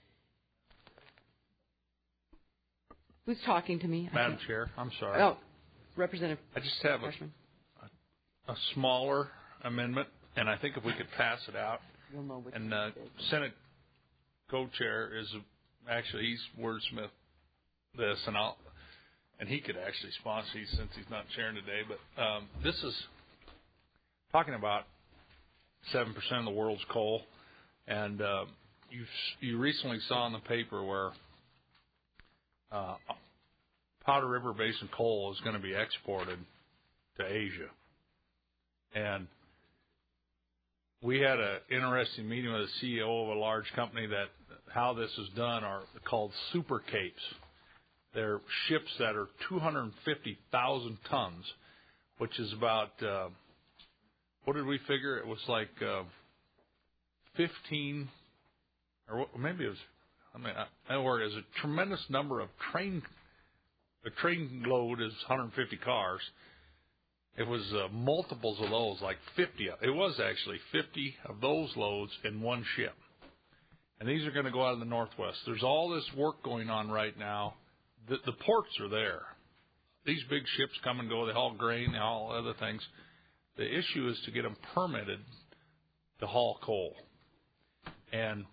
Who's talking to me? Madam Chair, I'm sorry. Oh, Representative. I just have a, a, a smaller amendment, and I think if we could pass it out. You'll know which and uh, Senate co-chair is actually he's wordsmith this, and I'll and he could actually sponsor these since he's not chairing today. But um, this is talking about seven percent of the world's coal, and uh, you you recently saw in the paper where uh, Powder River Basin coal is going to be exported to Asia, and we had an interesting meeting with the C E O of a large company that how this is done are called super capes. They're ships that are two hundred fifty thousand tons, which is about, uh, what did we figure? It was like uh, fifteen, or maybe it was, I mean, I know where it is, a tremendous number of train, the train load is one hundred fifty cars. It was uh, multiples of those, like fifty. It was actually fifty of those loads in one ship. And these are going to go out of the Northwest. There's all this work going on right now. The, the ports are there. These big ships come and go. They haul grain, they haul other things. The issue is to get them permitted to haul coal. And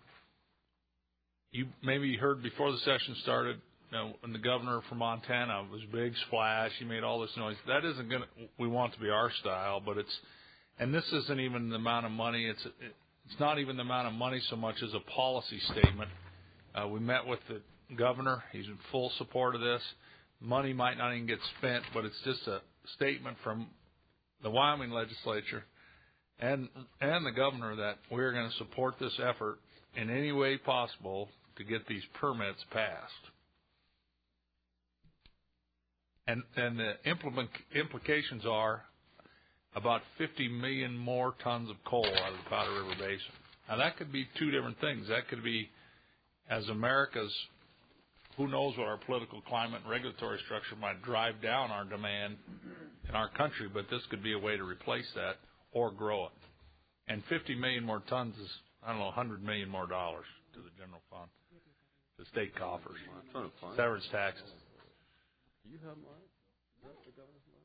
you maybe heard before the session started, you know, when the governor from Montana was a big splash, he made all this noise. That isn't going to, we want to be our style, but it's, and this isn't even the amount of money. It's, it, it's not even the amount of money so much as a policy statement. Uh, we met with the governor. He's in full support of this. Money might not even get spent, but it's just a statement from the Wyoming legislature and, and the governor that we're going to support this effort in any way possible to get these permits passed. And, and the implement, implications are about fifty million more tons of coal out of the Powder River Basin. Now, that could be two different things. That could be, as America's, who knows what our political climate and regulatory structure might drive down our demand in our country, but this could be a way to replace that or grow it. And fifty million more tons is, I don't know, one hundred million more dollars to the general fund, the state coffers, severance taxes. You have mine? Is that the governor's mine?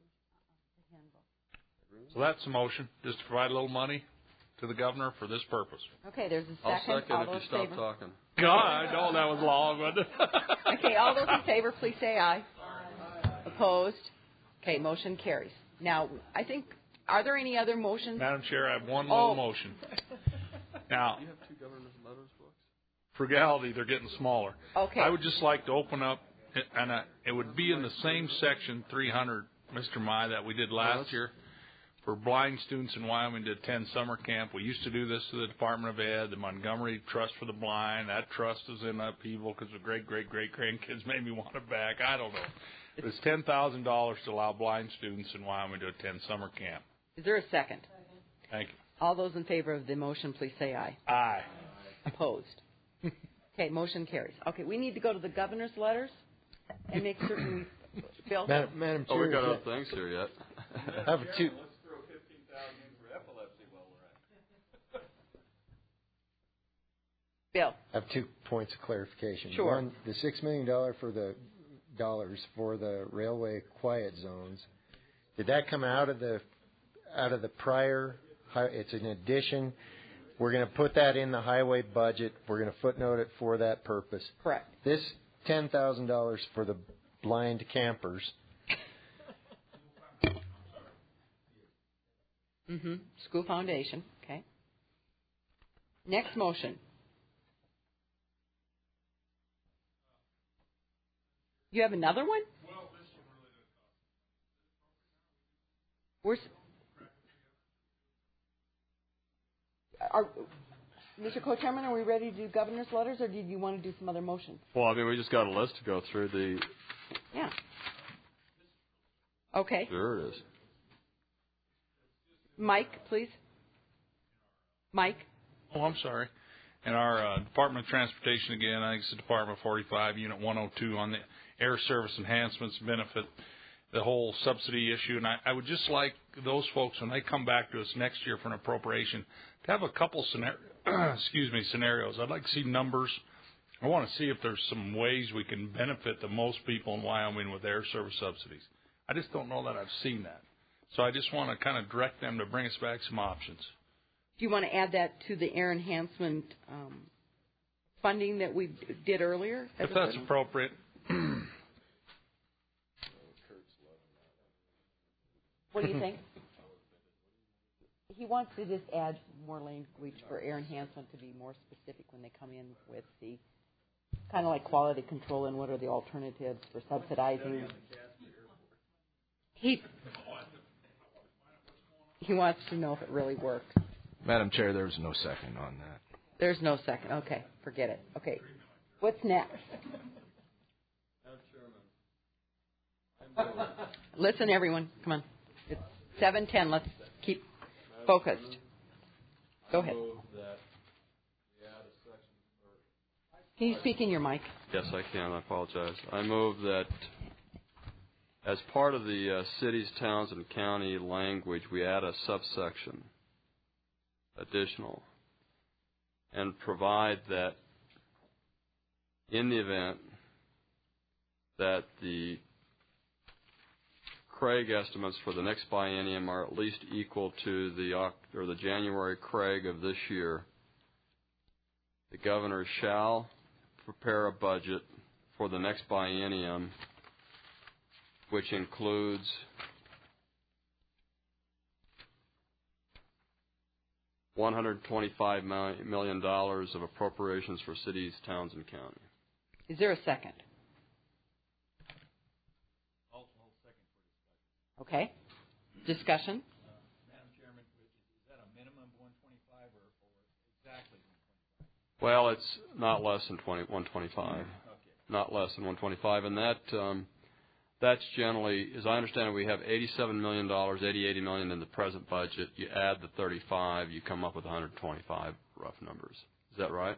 So that's the motion, just to provide a little money to the governor for this purpose. Okay, there's a I'll second. second all if those you stop favor. talking. God, I know that was long, but Okay, all those in favor, please say aye. Aye. Opposed? Okay, motion carries. Now, I think, are there any other motions? Madam Chair, I have one Oh. little motion. Now, You have two governor's letters books? frugality, they're getting smaller. Okay. I would just like to open up, and uh, it would be in the same section three hundred, Mister Mai, that we did last year for blind students in Wyoming to attend summer camp. We used to do this to the Department of Ed, the Montgomery Trust for the Blind. That trust is in upheaval because the great, great, great grandkids made me want it back. I don't know. It's ten thousand dollars to allow blind students in Wyoming to attend summer camp. Is there a second? Thank you. All those in favor of the motion, please say aye. Aye. Opposed? Okay, motion carries. Okay, we need to go to the governor's letters and make certain we, Bill? Madam, Madam Chair, Oh, we got is other things here yet. I have two. Bill. I have two points of clarification. Sure. One, the six million dollar for the dollars for the railway quiet zones. Did that come out of the out of the prior hi- it's an addition. We're going to put that in the highway budget. We're going to footnote it for that purpose. Correct. This ten thousand dollars for the blind campers. Mm-hmm. School foundation. Okay. Next motion. You have another one? Where's are, Mister Co-Chairman, are we ready to do governor's letters, or did you want to do some other motions? Well, I mean, we just got a list to go through. The Yeah. Okay. There it is. Mike, please. Mike. Oh, I'm sorry. In our uh, Department of Transportation, again, I think it's the Department forty-five, Unit one oh two, on the air service enhancements benefit, the whole subsidy issue. And I, I would just like those folks, when they come back to us next year for an appropriation, to have a couple scenar- excuse me, scenarios. I'd like to see numbers. I want to see if there's some ways we can benefit the most people in Wyoming with air service subsidies. I just don't know that I've seen that. So I just want to kind of direct them to bring us back some options. Do you want to add that to the air enhancement um, funding that we did earlier? If that's appropriate. What do you think? He wants to just add more language for air enhancement to be more specific when they come in with the kind of like quality control and what are the alternatives for subsidizing. He he wants to know if it really works. Madam Chair, there was no second on that. There's no second. Okay, forget it. Okay, what's next? Listen, everyone, come on. It's seven ten. Let's keep focused. Go ahead. Can you speak in your mic? Yes, I can. I apologize. I move that as part of the uh, cities, towns, and county language, we add a subsection, additional, and provide that in the event that the Craig estimates for the next biennium are at least equal to the or the January Craig of this year, the governor shall prepare a budget for the next biennium, which includes one hundred twenty-five million dollars of appropriations for cities, towns, and counties. Is there a second? Okay. Discussion? Uh, Madam Chairman, is that a minimum of one twenty-five or, or exactly one twenty-five? Well, it's not less than one twenty-five. Okay. Not less than one twenty-five. And that um, that's generally, as I understand it, we have eighty-seven million dollars, eighty, eighty million dollars in the present budget. You add the thirty-five, you come up with one hundred twenty-five rough numbers. Is that right?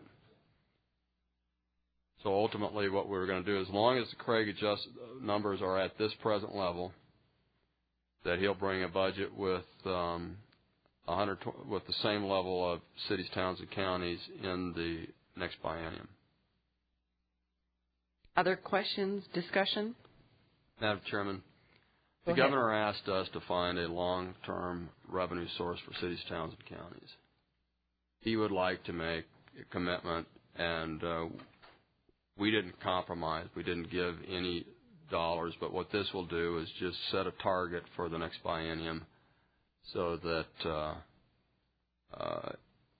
So ultimately what we're going to do, as long as the Craig adjust numbers are at this present level, that he'll bring a budget with um, one hundred with the same level of cities, towns, and counties in the next biennium. Other questions, discussion? Madam Chairman, Go the ahead. governor asked us to find a long-term revenue source for cities, towns, and counties. He would like to make a commitment, and uh, we didn't compromise. We didn't give any dollars, but what this will do is just set a target for the next biennium so that uh, uh,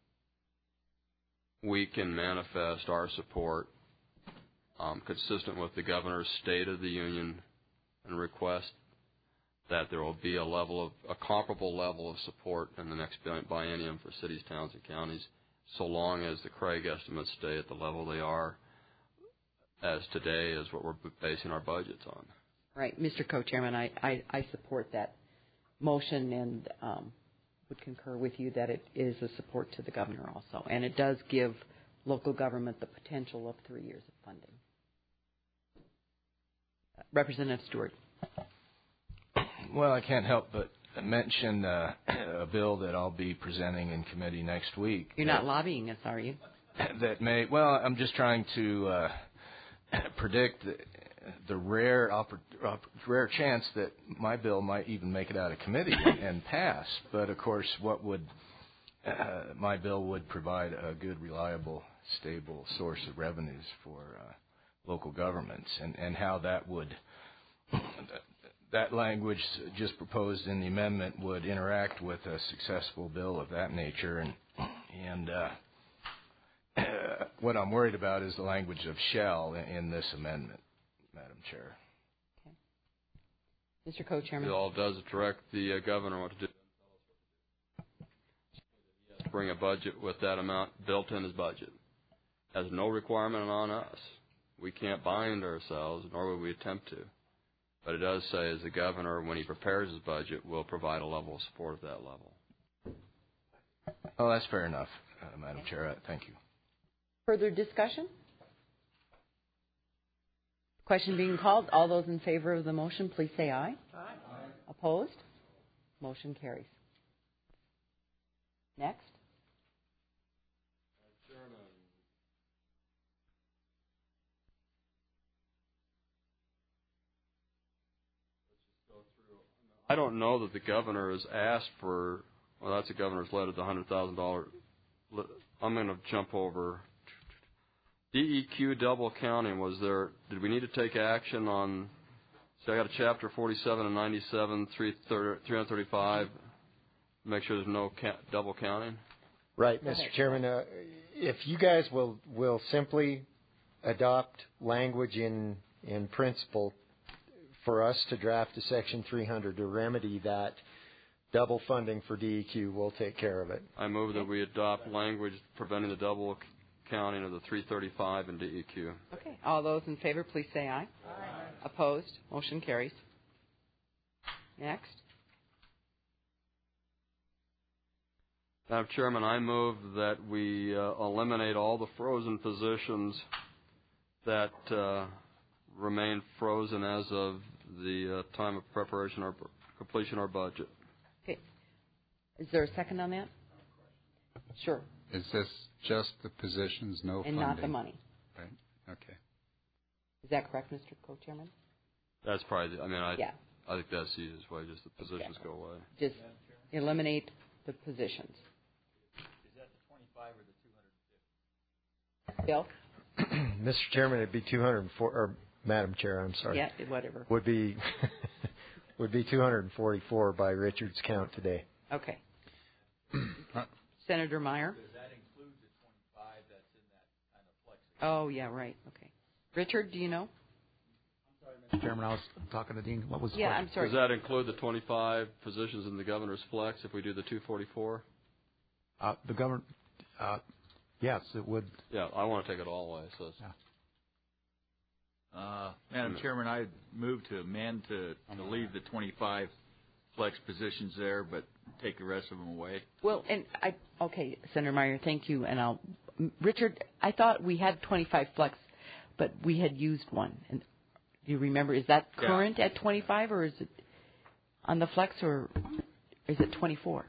we can manifest our support um, consistent with the governor's State of the Union and request that there will be a level of a comparable level of support in the next biennium for cities, towns, and counties, so long as the Craig estimates stay at the level they are as today is what we're basing our budgets on. Right, Mister Co-Chairman, I, I, I support that motion and um, would concur with you that it is a support to the governor also, and it does give local government the potential of three years of funding. Uh, Representative Stewart. Well, I can't help but mention uh, a bill that I'll be presenting in committee next week. You're not lobbying us, are you? That may, well, I'm just trying to uh, predict the, the rare oppor- opp- rare chance that my bill might even make it out of committee and pass. But of course, what would uh, my bill would provide a good, reliable, stable source of revenues for uh, local governments, and, and how that would, that language just proposed in the amendment would interact with a successful bill of that nature. And, and uh, what I'm worried about is the language of shall in, in this amendment, Madam Chair. Okay. Mister Co-Chairman. It all does direct the uh, governor what to do. Bring a budget with that amount built in his budget. Has no requirement on us. We can't bind ourselves, nor would we attempt to. But it does say, as the governor, when he prepares his budget, will provide a level of support at that level. Oh, that's fair enough, uh, Madam okay. Chair. Thank you. Further discussion? Question being called. All those in favor of the motion, please say aye. Aye. Aye. Opposed? Motion carries. Next. I don't know that the governor has asked for, well, that's the governor's letter, the one hundred thousand dollars. I'm going to jump over. D E Q double counting, was there, did we need to take action on, so I got a chapter forty-seven and ninety-seven, three thirty-five, make sure there's no ca- double counting? Right, Mister Chairman. Uh, if you guys will, will simply adopt language in, in principle for us to draft a Section three hundred to remedy that double funding for D E Q, we'll take care of it. I move that we adopt language preventing the double counting of the three thirty-five and D E Q. Okay. All those in favor, please say aye. Aye. Opposed? Motion carries. Next. Madam Chairman, I move that we uh, eliminate all the frozen positions that uh, remain frozen as of the uh, time of preparation or completion of our budget. Okay. Is there a second on that? Sure. Is this just the positions, no and funding? And not the money. Right. Okay. Is that correct, Mister Co-Chairman? That's probably, I mean, I yeah. I think that's the easiest way, just the positions yeah. go away. Just eliminate the positions. Is that the twenty-five or the two hundred fifty? Bill? Mister Chairman, it'd be two hundred four, or Madam Chair, I'm sorry. Yeah, whatever. Would be would be two hundred forty-four by Richard's count today. Okay. Senator Meyer? Does that include the twenty-five that's in that kind of flex? Oh, yeah, right. Okay. Richard, do you know? I'm sorry, Mister Chairman, I was talking to Dean. What was the Yeah, question? I'm sorry. Does that include the twenty-five positions in the governor's flex if we do the two forty-four? Uh, the governor, uh, yes, it would. Yeah, I want to take it all away. So yeah. Uh, Madam mm-hmm. Chairman, I move to amend to, to leave the twenty-five flex positions there, but take the rest of them away. Well, and I okay, Senator Meyer, thank you. And I'll, Richard, I thought we had twenty-five flex, but we had used one. And do you remember? Is that current yeah. at twenty-five, or is it on the flex, or is it twenty-four?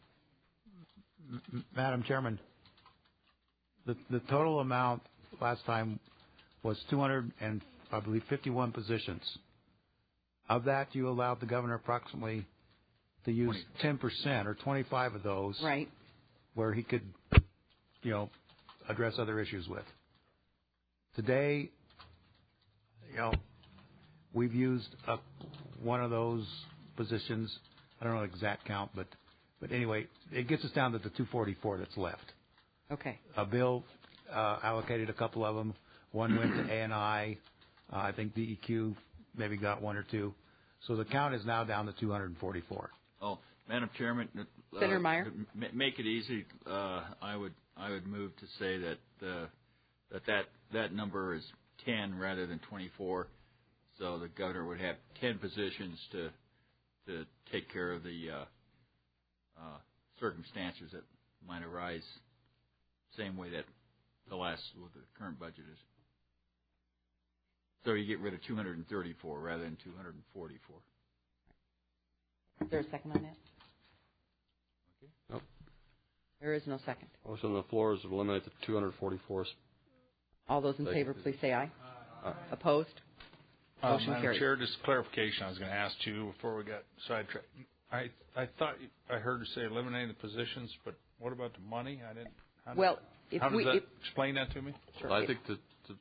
M- Madam Chairman, the the total amount last time was two hundred and I believe fifty-one positions. Of that, you allowed the governor approximately to use ten percent or twenty-five of those, right, where he could, you know, address other issues with. Today, you know, we've used up one of those positions. I don't know the exact count, but but anyway, it gets us down to the two forty-four that's left. Okay. Uh, Bill uh, allocated a couple of them. One went to A and I. Uh, I think D E Q maybe got one or two. So the count is now down to two hundred forty-four. Oh, Madam Chairman, uh, Senator Meyer, to make it easy, uh, I would I would move to say that uh, that that that number is ten rather than twenty-four. So the governor would have ten positions to to take care of the uh, uh, circumstances that might arise, same way that the last well, the current budget is. So you get rid of two hundred thirty-four rather than two hundred forty-four. Is there a second on that? Okay. Nope. There is no second. Motion on the floor is to eliminate the two hundred forty-four. All those in favor, please say aye. Aye. Opposed? Uh, Motion Madam carries. Chair, just clarification I was going to ask you before we got sidetracked. I I thought I heard you say eliminating the positions, but What about the money? I didn't. How Well, does, if how does we that if, explain that to me? Sure. I think that the,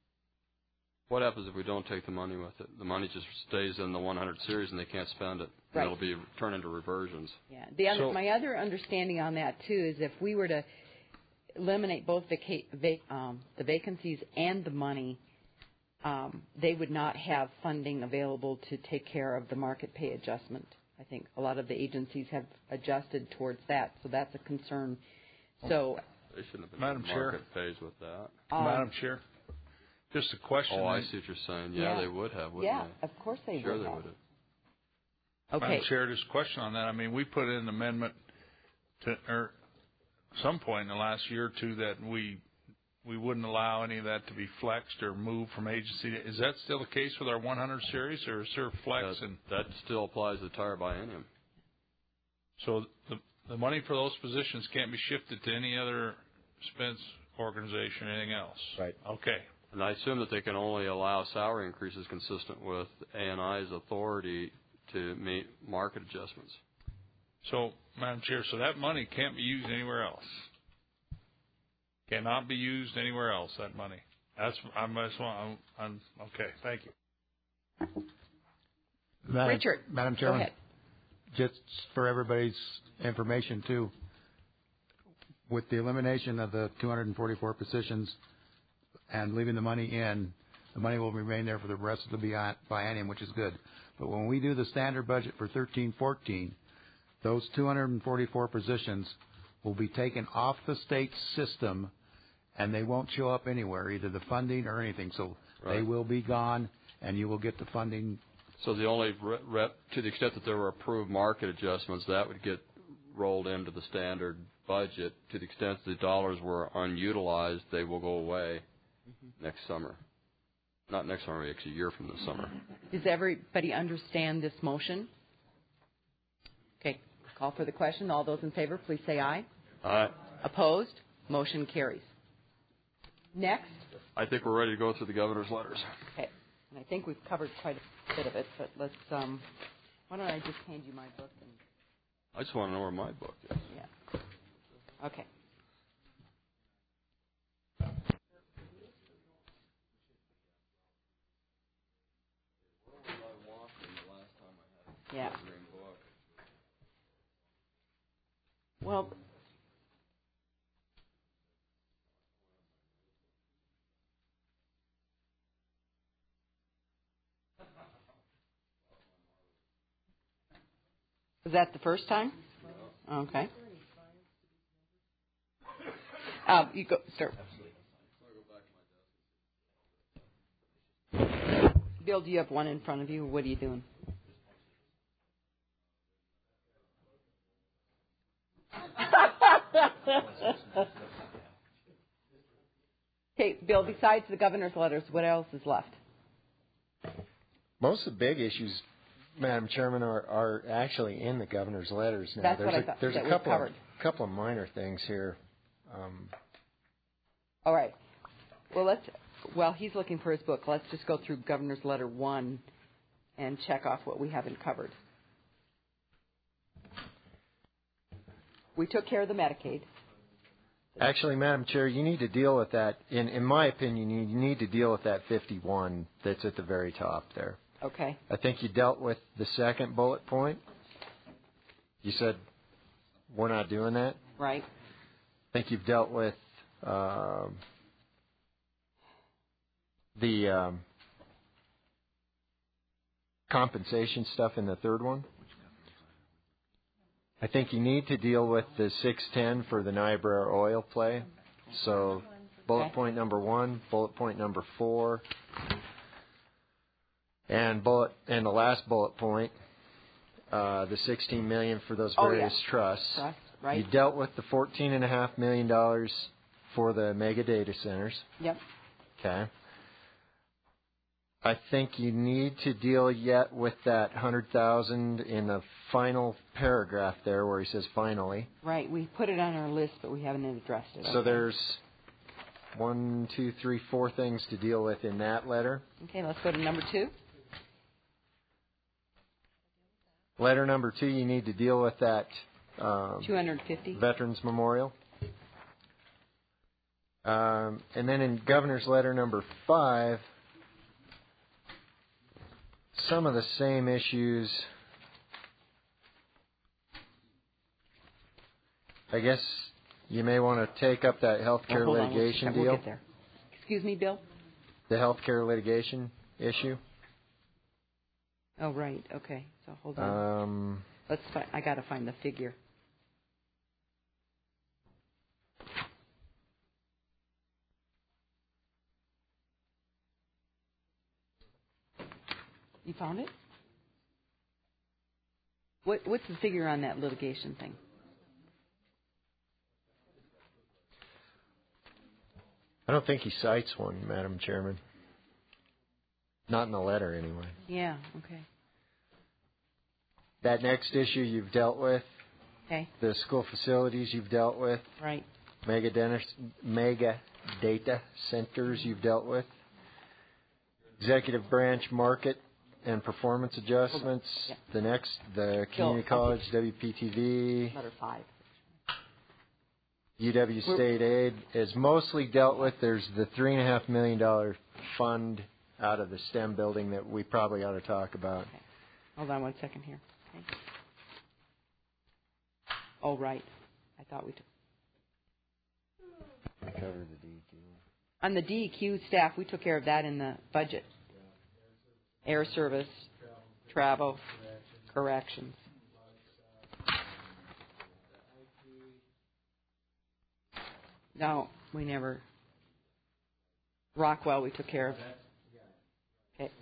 what happens if we don't take the money with it? The money just stays in the one hundred series, and they can't spend it. Right. And it'll be turned into reversions. Yeah. The other, So- my other understanding on that too is if we were to eliminate both the vac- um, the vacancies and the money, um, they would not have funding available to take care of the market pay adjustment. I think a lot of the agencies have adjusted towards that, so that's a concern. So, They shouldn't have been Madam doing Chair. market pays with that. Um, Madam Chair, just a question. Oh, I see what you're saying. Yeah, Yeah. they would have, wouldn't yeah, they? of course they Sure would they have. would have. Okay. Madam Chair, just a question on that. I mean, we put in an amendment to, or some point in the last year or two that we we wouldn't allow any of that to be flexed or moved from agency. Is that still the case with our one hundred series, or is there flex? That, and that still applies to the entire biennium. so the the money for those positions can't be shifted to any other expense organization or anything else. Right. Okay. And I assume that they can only allow salary increases consistent with A and I's authority to meet market adjustments. So, Madam Chair, so that money can't be used anywhere else. Cannot be used anywhere else. That money. That's I'm. That's what I'm, I'm okay. Thank you. Madam, Richard, Madam go Chairman, ahead. just for everybody's information too, with the elimination of the two hundred forty-four positions and leaving the money in, the money will remain there for the rest of the bi- biennium, which is good. But when we do the standard budget for thirteen fourteen, those two hundred forty-four positions will be taken off the state system, and they won't show up anywhere, either the funding or anything. So Right. they will be gone, and you will get the funding. So the only re- rep, to the extent that there were approved market adjustments, that would get rolled into the standard budget. To the extent the dollars were unutilized, they will go away Mm-hmm. next summer. Not next summer, actually a year from this summer. Does everybody understand this motion? Okay. Call for the question. All those in favor, please say aye. Aye. Opposed? Motion carries. Next. I think we're ready to go through the governor's letters. Okay. And I think we've covered quite a bit of it, but let's, um, why don't I just hand you my book? And, I just want to know where my book is. yeah. Okay. Yeah. Well, was that the first time? Okay. Um, you go, sir. Bill, do you have one in front of you? What are you doing? Okay, Bill, besides the governor's letters, what else is left? Most of the big issues, Madam Chairman, are, are actually in the governor's letters now. That's there's what I a, thought There's that a was couple of, covered. couple of minor things here. Um, All right. Well, let's. While he's looking for his book, let's just go through Governor's Letter One and check off what we haven't covered. We took care of the Medicaid. Actually, Madam Chair, you need to deal with that. In in my opinion, you need to deal with that fifty-one that's at the very top there. Okay. I think you dealt with the second bullet point. You said we're not doing that. Right. I think you've dealt with uh, the um, compensation stuff in the third one. I think you need to deal with the six ten for the Niobrara oil play. So bullet Okay. point number one, bullet point number four, and bullet and the last bullet point, uh, the sixteen million dollars for those Oh, various yeah. trusts. Trust, right. You dealt with the fourteen and a half million dollars for the mega data centers. Yep. Okay. I think you need to deal yet with that hundred thousand in the final paragraph there where he says finally. Right. We put it on our list, but we haven't addressed it. So Okay. there's one, two, three, four things to deal with in that letter. Okay, let's go to number two. Letter number two, you need to deal with that um, two hundred fifty. Veterans Memorial. Um, and then in Governor's Letter number five, some of the same issues. I guess you may want to take up that healthcare oh, litigation on, deal. We'll get there. Excuse me, Bill? The healthcare litigation issue. Oh, right. Okay. So hold on. Um, Let's. Fi- I got to find the figure. You found it? What, what's the figure on that litigation thing? I don't think he cites one, Madam Chairman. Not in the letter, anyway. Yeah, okay. That next issue you've dealt with. Okay. The school facilities you've dealt with. Right. Mega, dentist, mega data centers you've dealt with. Executive branch market and performance adjustments. Yeah. The next, the community Bill, college, W P T V. Letter five. U W We're, state aid is mostly dealt with. There's the three and a half million dollar fund out of the STEM building that we probably ought to talk about. Okay. Hold on one second here. Okay. Oh, right. I thought we took. I covered the D E Q. On the D E Q staff, we took care of that in the budget. Air service, travel, corrections. No, we never. Rockwell, we took care of. Okay.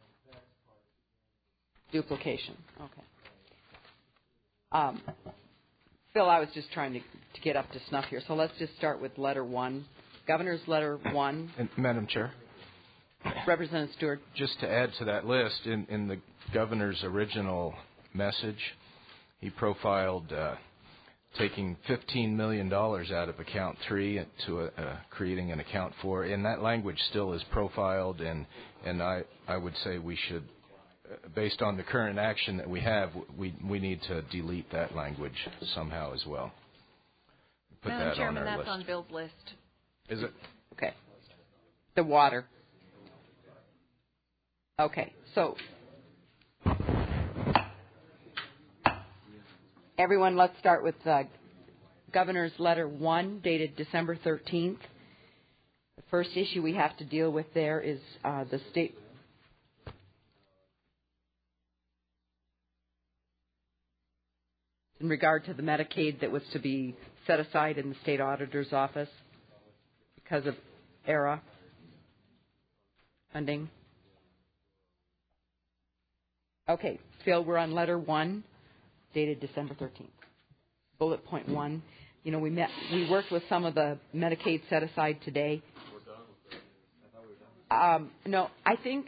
Duplication. Okay. Um, Phil, I was just trying to, to get up to snuff here. So let's just start with letter one. Governor's letter one. And Madam Chair. Representative Stewart. Just to add to that list, in, in the governor's original message, he profiled uh, taking fifteen million dollars out of account three to uh, uh, creating an account four. And that language still is profiled, and, and I, I would say we should, uh, based on the current action that we have, we, we need to delete that language somehow as well. Put Madam that Chairman, on our that's list. on Bill's list. Is it? Okay. The water. Okay, so everyone, let's start with uh, Governor's Letter one, dated December thirteenth. The first issue we have to deal with there is uh, the state. In regard to the Medicaid that was to be set aside in the state auditor's office because of ERA funding. Okay, Phil, we're on letter one, dated December thirteenth. Bullet point one. You know, we met, we worked with some of the Medicaid set aside today. Um, no, I think.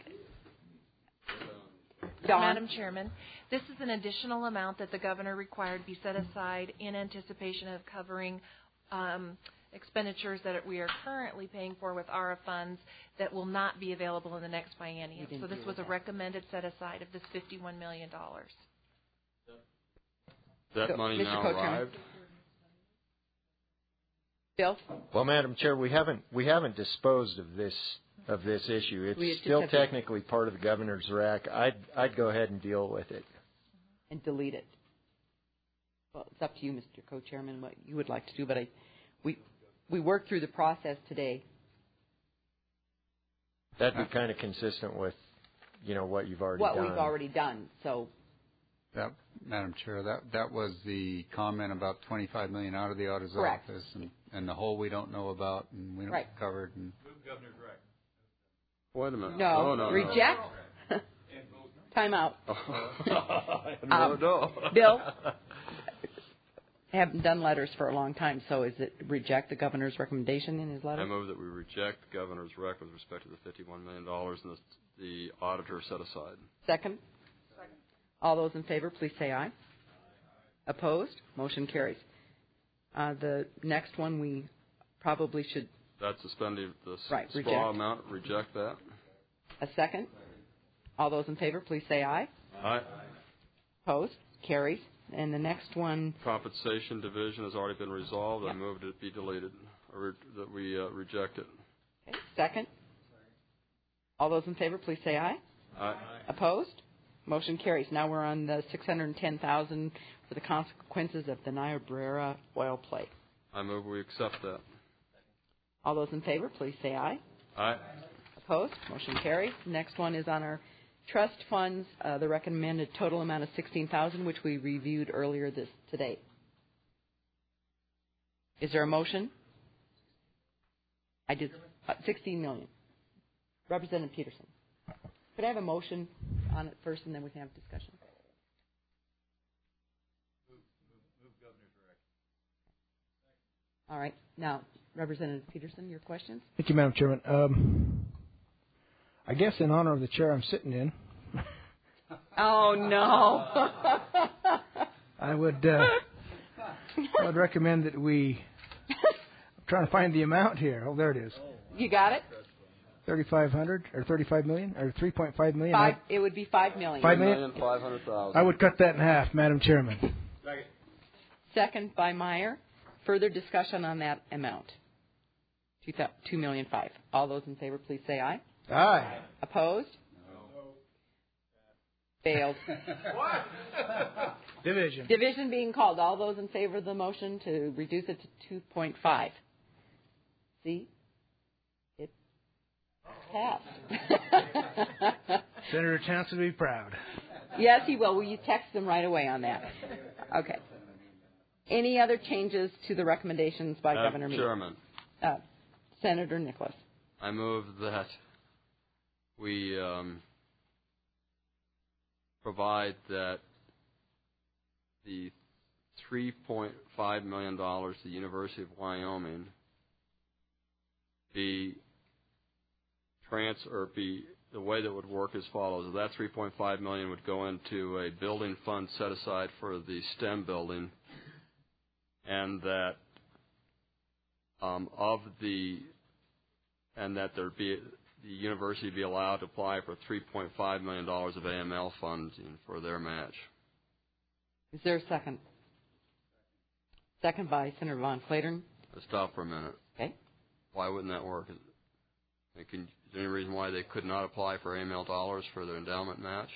Dawn? Madam Chairman, this is an additional amount that the governor required be set aside in anticipation of covering um, expenditures that we are currently paying for with A R A funds that will not be available in the next biennium. So this was a recommended set aside of this fifty-one million dollars. That So, money Mister now Co-Chairman. arrived? Bill? Well, Madam Chair, we haven't we haven't disposed of this of this issue. It's We just still have to- technically part of the governor's R A C. I'd I'd go ahead and deal with it. And delete it. Well, it's up to you, Mister Co-Chairman, what you would like to do, but I, we, we worked through the process today. That'd be kind of consistent with, you know, what you've already What done. we've already done, so. That, Madam Chair, that that was the comment about twenty-five million out of the auditor's Correct. office, and, and the whole we don't know about, and we don't Right. covered. And Wait a minute. No, no, no reject. Time out. no, Um, no. Bill, I haven't done letters for a long time, so is it reject the governor's recommendation in his letter? I move that we reject the governor's rec with respect to the fifty-one million dollars and the, the auditor set aside. Second? Second. All those in favor, please say aye. Opposed? Motion carries. Uh, the next one we probably should. That's suspending the s- Right, straw reject. amount. Reject that. A second? All those in favor, please say aye. Aye. Opposed? Carries. And the next one, Compensation division has already been resolved. Yep. I move it be deleted, or that we uh, reject it. okay, second. All those in favor, please say aye. Aye. Opposed? Motion carries. Now we're on the six hundred ten thousand dollars for the consequences of the Niobrara oil play. I move we accept that. All those in favor, please say aye. Aye. Opposed? Motion carries. Next one is on our trust funds, uh, the recommended total amount of sixteen thousand dollars, which we reviewed earlier this today. Is there a motion? I did uh, sixteen million dollars. Representative Peterson. Could I have a motion on it first, and then we can have discussion? Move, move, move governor's direction. All right. Now, Representative Peterson, your questions? Thank you, Madam Chairman. Um, I guess in honor of the chair I'm sitting in, Oh, no. I would uh, I would recommend that we. I'm trying to find the amount here. Oh, there it is. You got it? thirty-five hundred or thirty-five million or three point five million. Five. It would be five million. Five million? five hundred thousand. I would cut that in half, Madam Chairman. Second. Second by Meyer. Further discussion on that amount. Two, thou- two million five. All those in favor, please say aye. Aye. Opposed? No. Failed. What? Division. Division being called. All those in favor of the motion to reduce it to two point five. See? It passed. Senator Chance will be proud. Yes, he will. Will you text them right away on that? Okay. Any other changes to the recommendations by Madam Governor Meade? Chairman, Uh, Senator Nicholas. I move that we um, provide that the three point five million dollars to the University of Wyoming be trans or be the way that would work as follows. That three point five million dollars would go into a building fund set aside for the STEM building, and that um, of the and that there be the university be allowed to apply for three point five million dollars of A M L funding for their match. Is there a second? Second by Senator Von Clayton. Let's stop for a minute. Okay. Why wouldn't that work? Is, can, is there any reason why they could not apply for A M L dollars for their endowment match?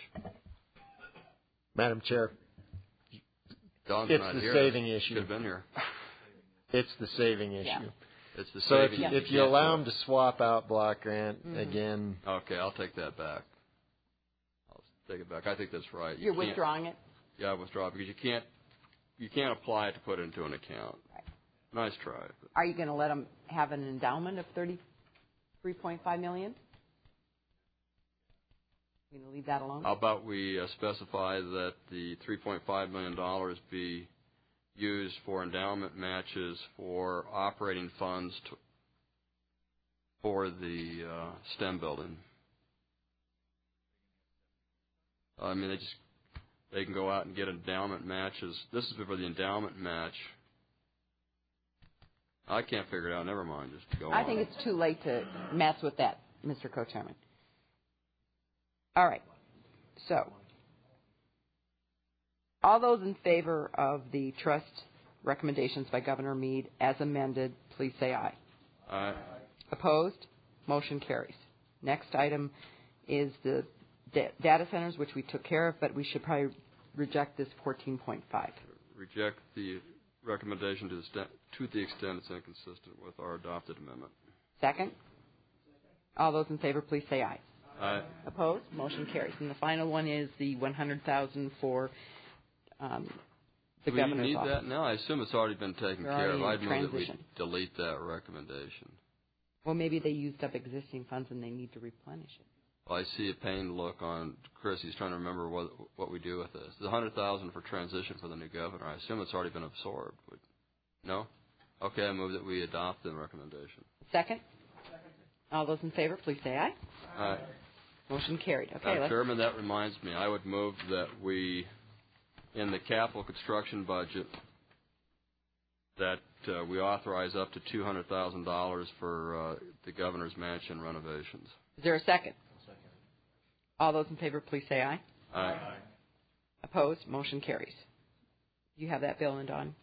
Madam Chair, Don's it's not the here. saving issue. Should have been here. It's the saving issue. Yeah. It's the So if saving you, issue. if you allow them to swap out block grant Mm-hmm. again, Okay, I'll take that back. I'll take it back. I think that's right. You You're can't- withdrawing it? Yeah, I withdraw it because you can't you can't apply it to put it into an account. Right. Nice try. But Are you going to let them have an endowment of thirty-three point five million dollars? You going to leave that alone? how about we uh, specify that the three point five million dollars be used for endowment matches for operating funds to, for the uh, STEM building. I mean, they just they can go out and get endowment matches. This is for the endowment match. I can't figure it out. Never mind. Just go I on. think it's too late to mess with that, Mister Co-Chairman. All right. So, all those in favor of the trust recommendations by Governor Meade as amended, please say aye. Aye. Opposed? Motion carries. Next item is the da- data centers, which we took care of, but we should probably reject this fourteen point five. Reject the recommendation to the, extent, to the extent it's inconsistent with our adopted amendment. Second? All those in favor, please say aye. Aye. Opposed? Motion carries. And the final one is the one hundred thousand dollars for um, the Do we governor's need office. that now? I assume it's already been taken They're care of. already in I'd move that we transition. delete that recommendation. Well, maybe they used up existing funds and they need to replenish it. Well, I see a pained look on Chris. He's trying to remember what what we do with this. The one hundred thousand dollars for transition for the new governor. I assume it's already been absorbed. Would, no? Okay, I move that we adopt the recommendation. Second? Second. All those in favor, please say aye. Aye. Motion carried. Okay, Madam let's... Chairman, that reminds me. I would move that we, in the capital construction budget, that uh, we authorize up to two hundred thousand dollars for uh, the governor's mansion renovations. Is there a second? Second. All those in favor, please say aye. Aye. Opposed? Motion carries. Do you have that, Bill and Don?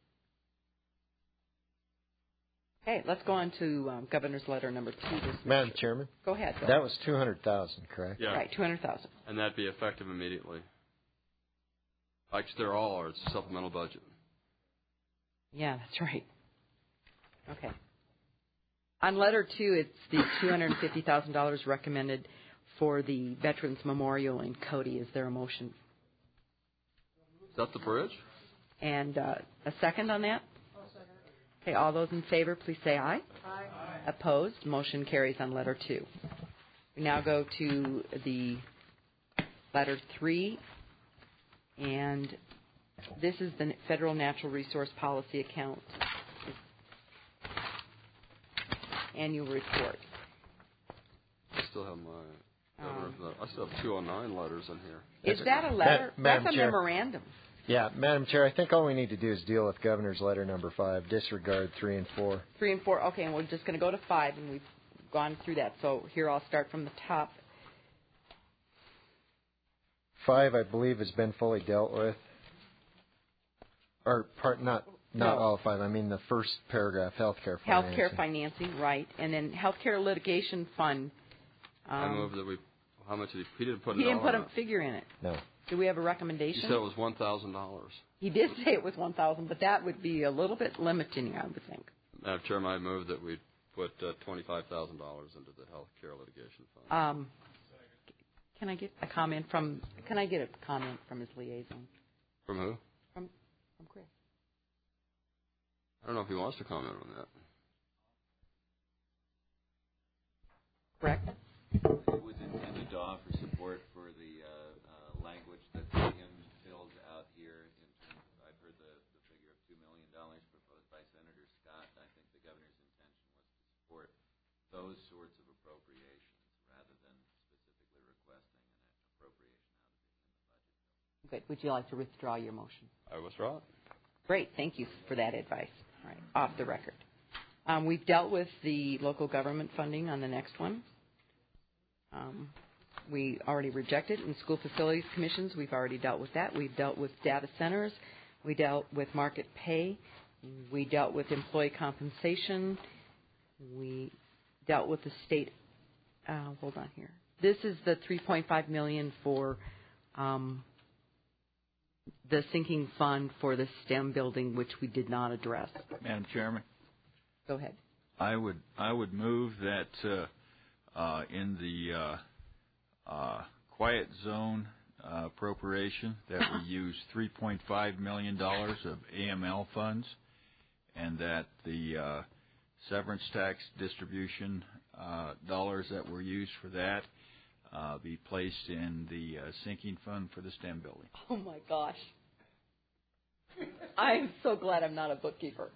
Okay, let's go on to um, Governor's letter number two. This Madam Chairman? Go ahead, Bill. That was two hundred thousand dollars, correct? Yeah. Right, two hundred thousand dollars. And that'd be effective immediately. Like they're all are. It's a supplemental budget. Yeah, that's right. Okay. On letter two, it's the two hundred fifty thousand dollars recommended for the Veterans Memorial in Cody. Is there a motion? Is that the bridge? And uh, a second on that? Okay, all those in favor, please say aye. Aye. Opposed? Motion carries on letter two. We now go to the letter three, and this is the Federal Natural Resource Policy Account annual report. I still have my. Um, I still have two oh nine letters in here. Is that a letter? Ma- That's a Chair. memorandum. Yeah, Madam Chair, I think all we need to do is deal with Governor's letter number five, disregard three and four. Three and four. Okay, and we're just going to go to five, and we've gone through that. So here I'll start from the top. Five, I believe, has been fully dealt with. Or part not not No. all five. I mean the first paragraph, healthcare financing. Healthcare financing, right, and then healthcare litigation fund. Um, I move that we. How much did he? He didn't put. He a didn't put dollar a figure in it. No. Do we have a He recommendation? said it was one thousand dollars. He did say it was one thousand, but that would be a little bit limiting, I would think. Madam Chairman, I move that we put uh, twenty-five thousand dollars into the health care litigation fund. Um, can I get a comment from? Can I get a comment from his liaison? From who? From from Chris. I don't know if he wants to comment on that. Correct. It was intended to offer support for the uh, uh, language that Tim filled out here. In terms of, I've heard the, the figure of two million dollars proposed by Senator Scott. I think the governor's intention was to support those sorts of appropriations rather than specifically requesting an appropriation out of the, in the budget bill. Good. Would you like to withdraw your motion? I withdraw it. Great. Thank you for that advice. All right. Off the record. Um, we've dealt with the local government funding on the next one. Um, we already rejected in school facilities commissions. We've already dealt with that. We've dealt with data centers. We dealt with market pay. We dealt with employee compensation. We dealt with the state. Uh, hold on here. This is the three point five million dollars for um, the sinking fund for the STEM building, which we did not address. Madam Chairman, Go ahead. I would I would move that uh, uh, in the uh, uh, quiet zone uh, appropriation that we use three point five million dollars of A M L funds, and that the uh, severance tax distribution uh, dollars that were used for that uh, be placed in the uh, sinking fund for the STEM building. Oh my gosh. I'm so glad I'm not a bookkeeper.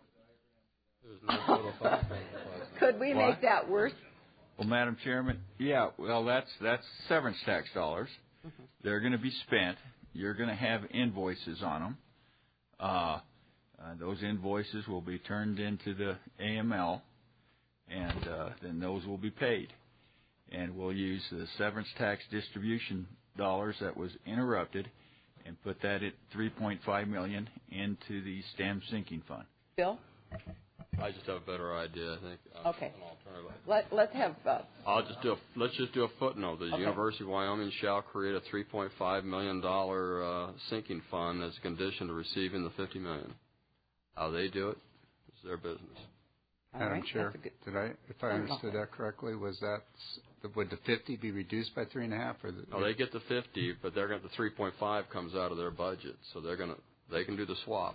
Could we What? make that worse? Well, Madam Chairman, yeah, well, that's that's severance tax dollars. Mm-hmm. They're going to be spent. You're going to have invoices on them. Uh, uh, those invoices will be turned into the A M L, and uh, then those will be paid. And we'll use the severance tax distribution dollars that was interrupted and put that at three point five million dollars into the STEM sinking fund. Bill? I just have a better idea. I think. Uh, okay. Let Let's have. Uh, I'll just do. A, let's just do a footnote. The okay. University of Wyoming shall create a three point five million dollar uh, sinking fund as a condition to receiving the fifty million dollars. How they do it is their business. All Madam right. Chair, good... did I, if I understood that correctly, was that would the fifty be reduced by three and a half, or the? No, they get the fifty, but they're going the three point five comes out of their budget, so they're going to they can do the swap.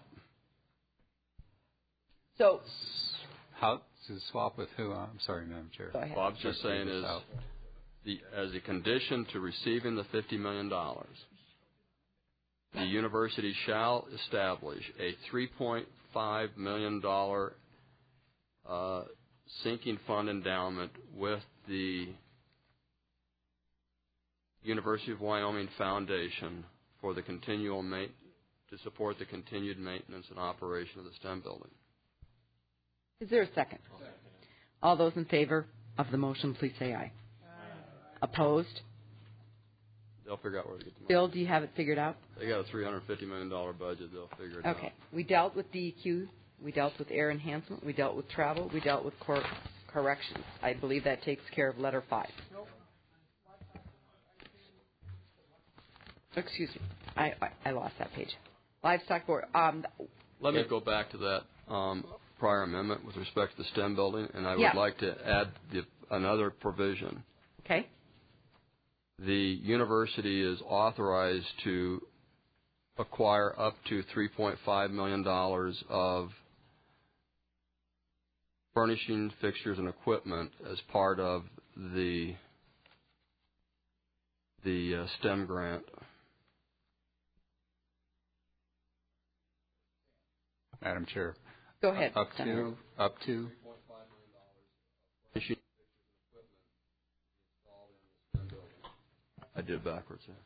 So, how to swap with who? I'm sorry, Madam Chair. Go ahead. Well, I'm just saying is the as a condition to receiving the fifty million dollars, the university shall establish a three point five million dollar uh, sinking fund endowment with the University of Wyoming Foundation for the continual ma- to support the continued maintenance and operation of the STEM building. is there a second? second? All those in favor of the motion, please say aye. Aye. Opposed? They'll figure out where to get the money. Bill, do you have it figured out? They got a three hundred fifty million dollars budget. They'll figure it out. Okay. We dealt with D E Q. We dealt with air enhancement. We dealt with travel. We dealt with cor- corrections. I believe that takes care of letter five. Excuse me. I, I, I lost that page. Livestock board. Um, Let me go back to that um, prior amendment with respect to the STEM building, and I would yeah. like to add the, another provision. Okay. The university is authorized to acquire up to three point five million dollars of furnishing, fixtures, and equipment as part of the the uh, STEM grant. Madam Chair. Go ahead. Up Senator. to up to. I did backwards there.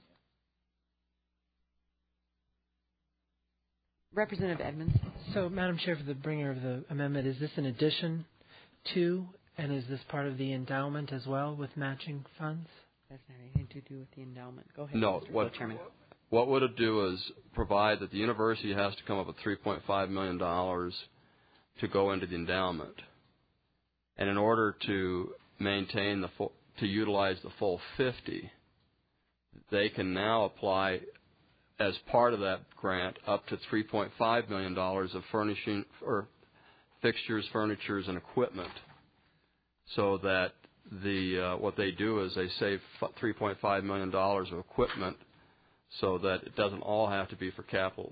Representative Edmonds. So, Madam Chair, for the bringer of the amendment, is this in addition to, and is this part of the endowment as well with matching funds? That's not anything to do with the endowment. Go ahead. No. Mister What, Chairman. what would it do is provide that the university has to come up with three point five million dollars to go into the endowment. And in order to maintain the full, to utilize the full fifty, they can now apply as part of that grant up to three point five million dollars of furnishing or fixtures, furnitures, and equipment, so that the uh, what they do is they save three point five million dollars of equipment, so that it doesn't all have to be for capital.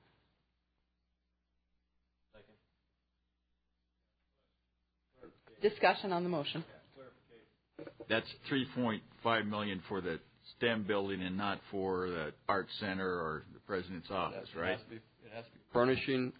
Discussion on the motion. That's three point five million dollars for the STEM building and not for the art center or the president's office, right? It has to be, it has to be furnishing,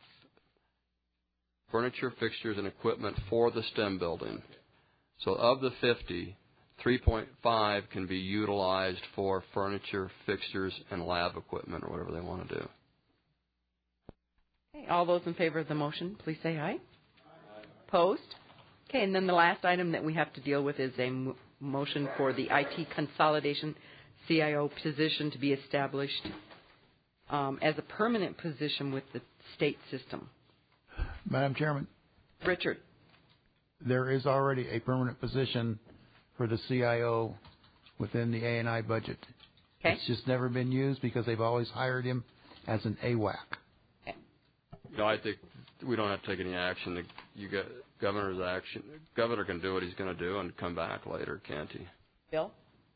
furniture, fixtures, and equipment for the STEM building. So of the fifty, three point five can be utilized for furniture, fixtures, and lab equipment, or whatever they want to do. Okay, all those in favor of the motion, please say aye. Aye. Opposed? Okay, and then the last item that we have to deal with is a m- motion for the I T consolidation C I O position to be established um, as a permanent position with the state system. Madam Chairman. Richard. There is already a permanent position for the C I O within the A and I budget. Okay. It's just never been used because they've always hired him as an A W A C. Okay. No, I think we don't have to take any action. You get governor's action. Governor can do what he's going to do and come back later, can't he? Bill?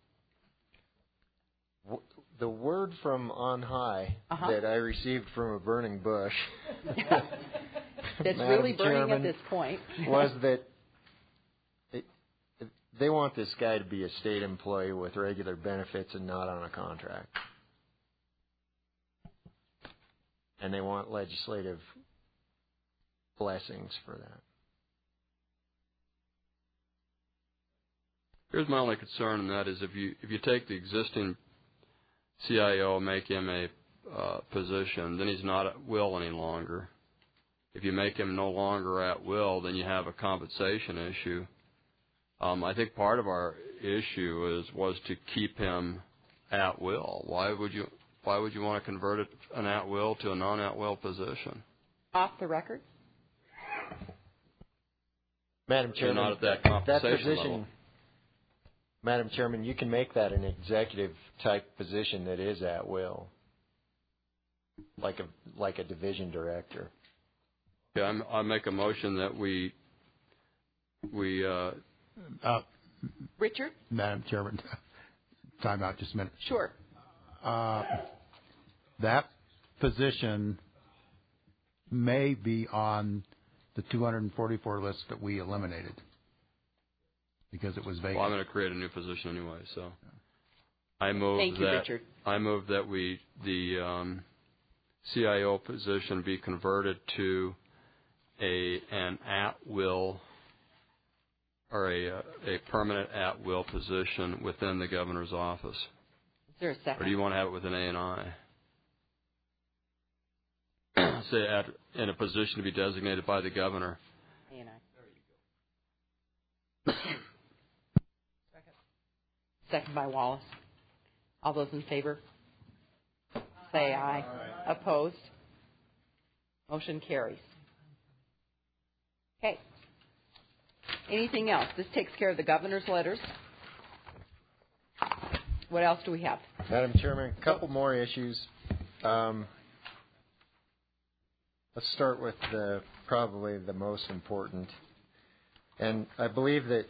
The word from on high uh-huh. that I received from a burning bush that's really burning Chairman, at this point was that it, they want this guy to be a state employee with regular benefits and not on a contract. And they want legislative blessings for that. Here's my only concern, and that is if you if you take the existing C I O and make him a uh, position, then he's not at will any longer. If you make him no longer at will, then you have a compensation issue. Um, I think part of our issue is was to keep him at will. Why would you Why would you want to convert it, an at will to a non at will position? Off the record. Madam Chairman, You're not at that compensation that position, level. Madam Chairman, you can make that an executive type position that is at will, like a like a division director. Yeah, I'm, I make a motion that we we. Uh, uh, Richard? Madam Chairman, time out just a minute. Sure. Uh, that position may be on the two hundred forty-four list that we eliminated because it was vacant. Well, I'm going to create a new position anyway, so I move Thank you, that Richard. I move that we the um, C I O position be converted to a an at will or a a permanent at will position within the governor's office. Is there a second? Or do you want to have it with an A and I? Say at, in a position to be designated by the governor. A and I. There you go. Second by Wallace. All those in favor, say aye. Aye. Opposed? Motion carries. Okay. Anything else? This takes care of the governor's letters. What else do we have? Madam Chairman, a couple more issues. Um, let's start with the, probably the most important. And I believe that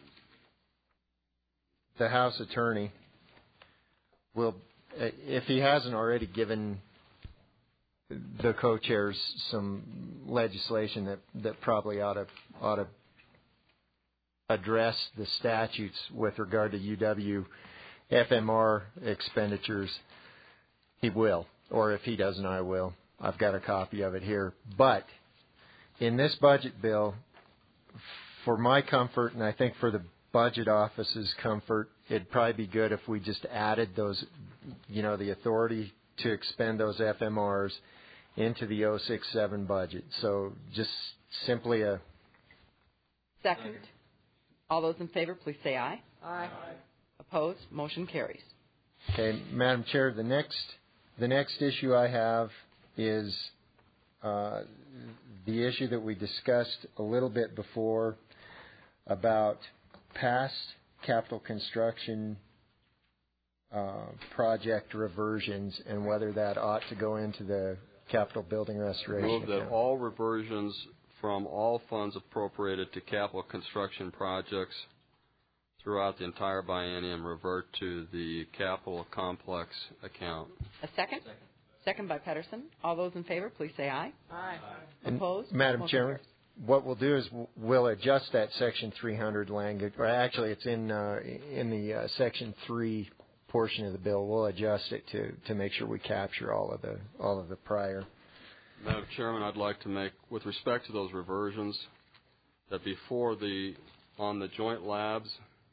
the House Attorney will, if he hasn't already given the co-chairs some legislation that, that probably ought to, ought to address the statutes with regard to U W F M R expenditures, he will. Or if he doesn't, I will. I've got a copy of it here. But in this budget bill, for my comfort, and I think for the budget office's comfort, it'd probably be good if we just added those, you know, the authority to expend those F M Rs into the oh six seven budget. So just simply a... Second. All those in favor, please say aye. Aye. Opposed? Motion carries. Okay, Madam Chair, the next the next issue I have is uh, the issue that we discussed a little bit before about past capital construction uh, project reversions and whether that ought to go into the capital building restoration Move that account. all reversions from all funds appropriated to capital construction projects throughout the entire biennium revert to the capital complex account. A second? Second, second by Pedersen. All those in favor, please say aye. Aye. And Opposed? Madam Motion Chairman, carries. what we'll do is we'll adjust that Section three hundred language, or actually it's in uh, in the uh, Section three portion of the bill. We'll adjust it to, to make sure we capture all of the all of the prior. Madam Chairman, I'd like to make, with respect to those reversions, that before the, on the joint labs,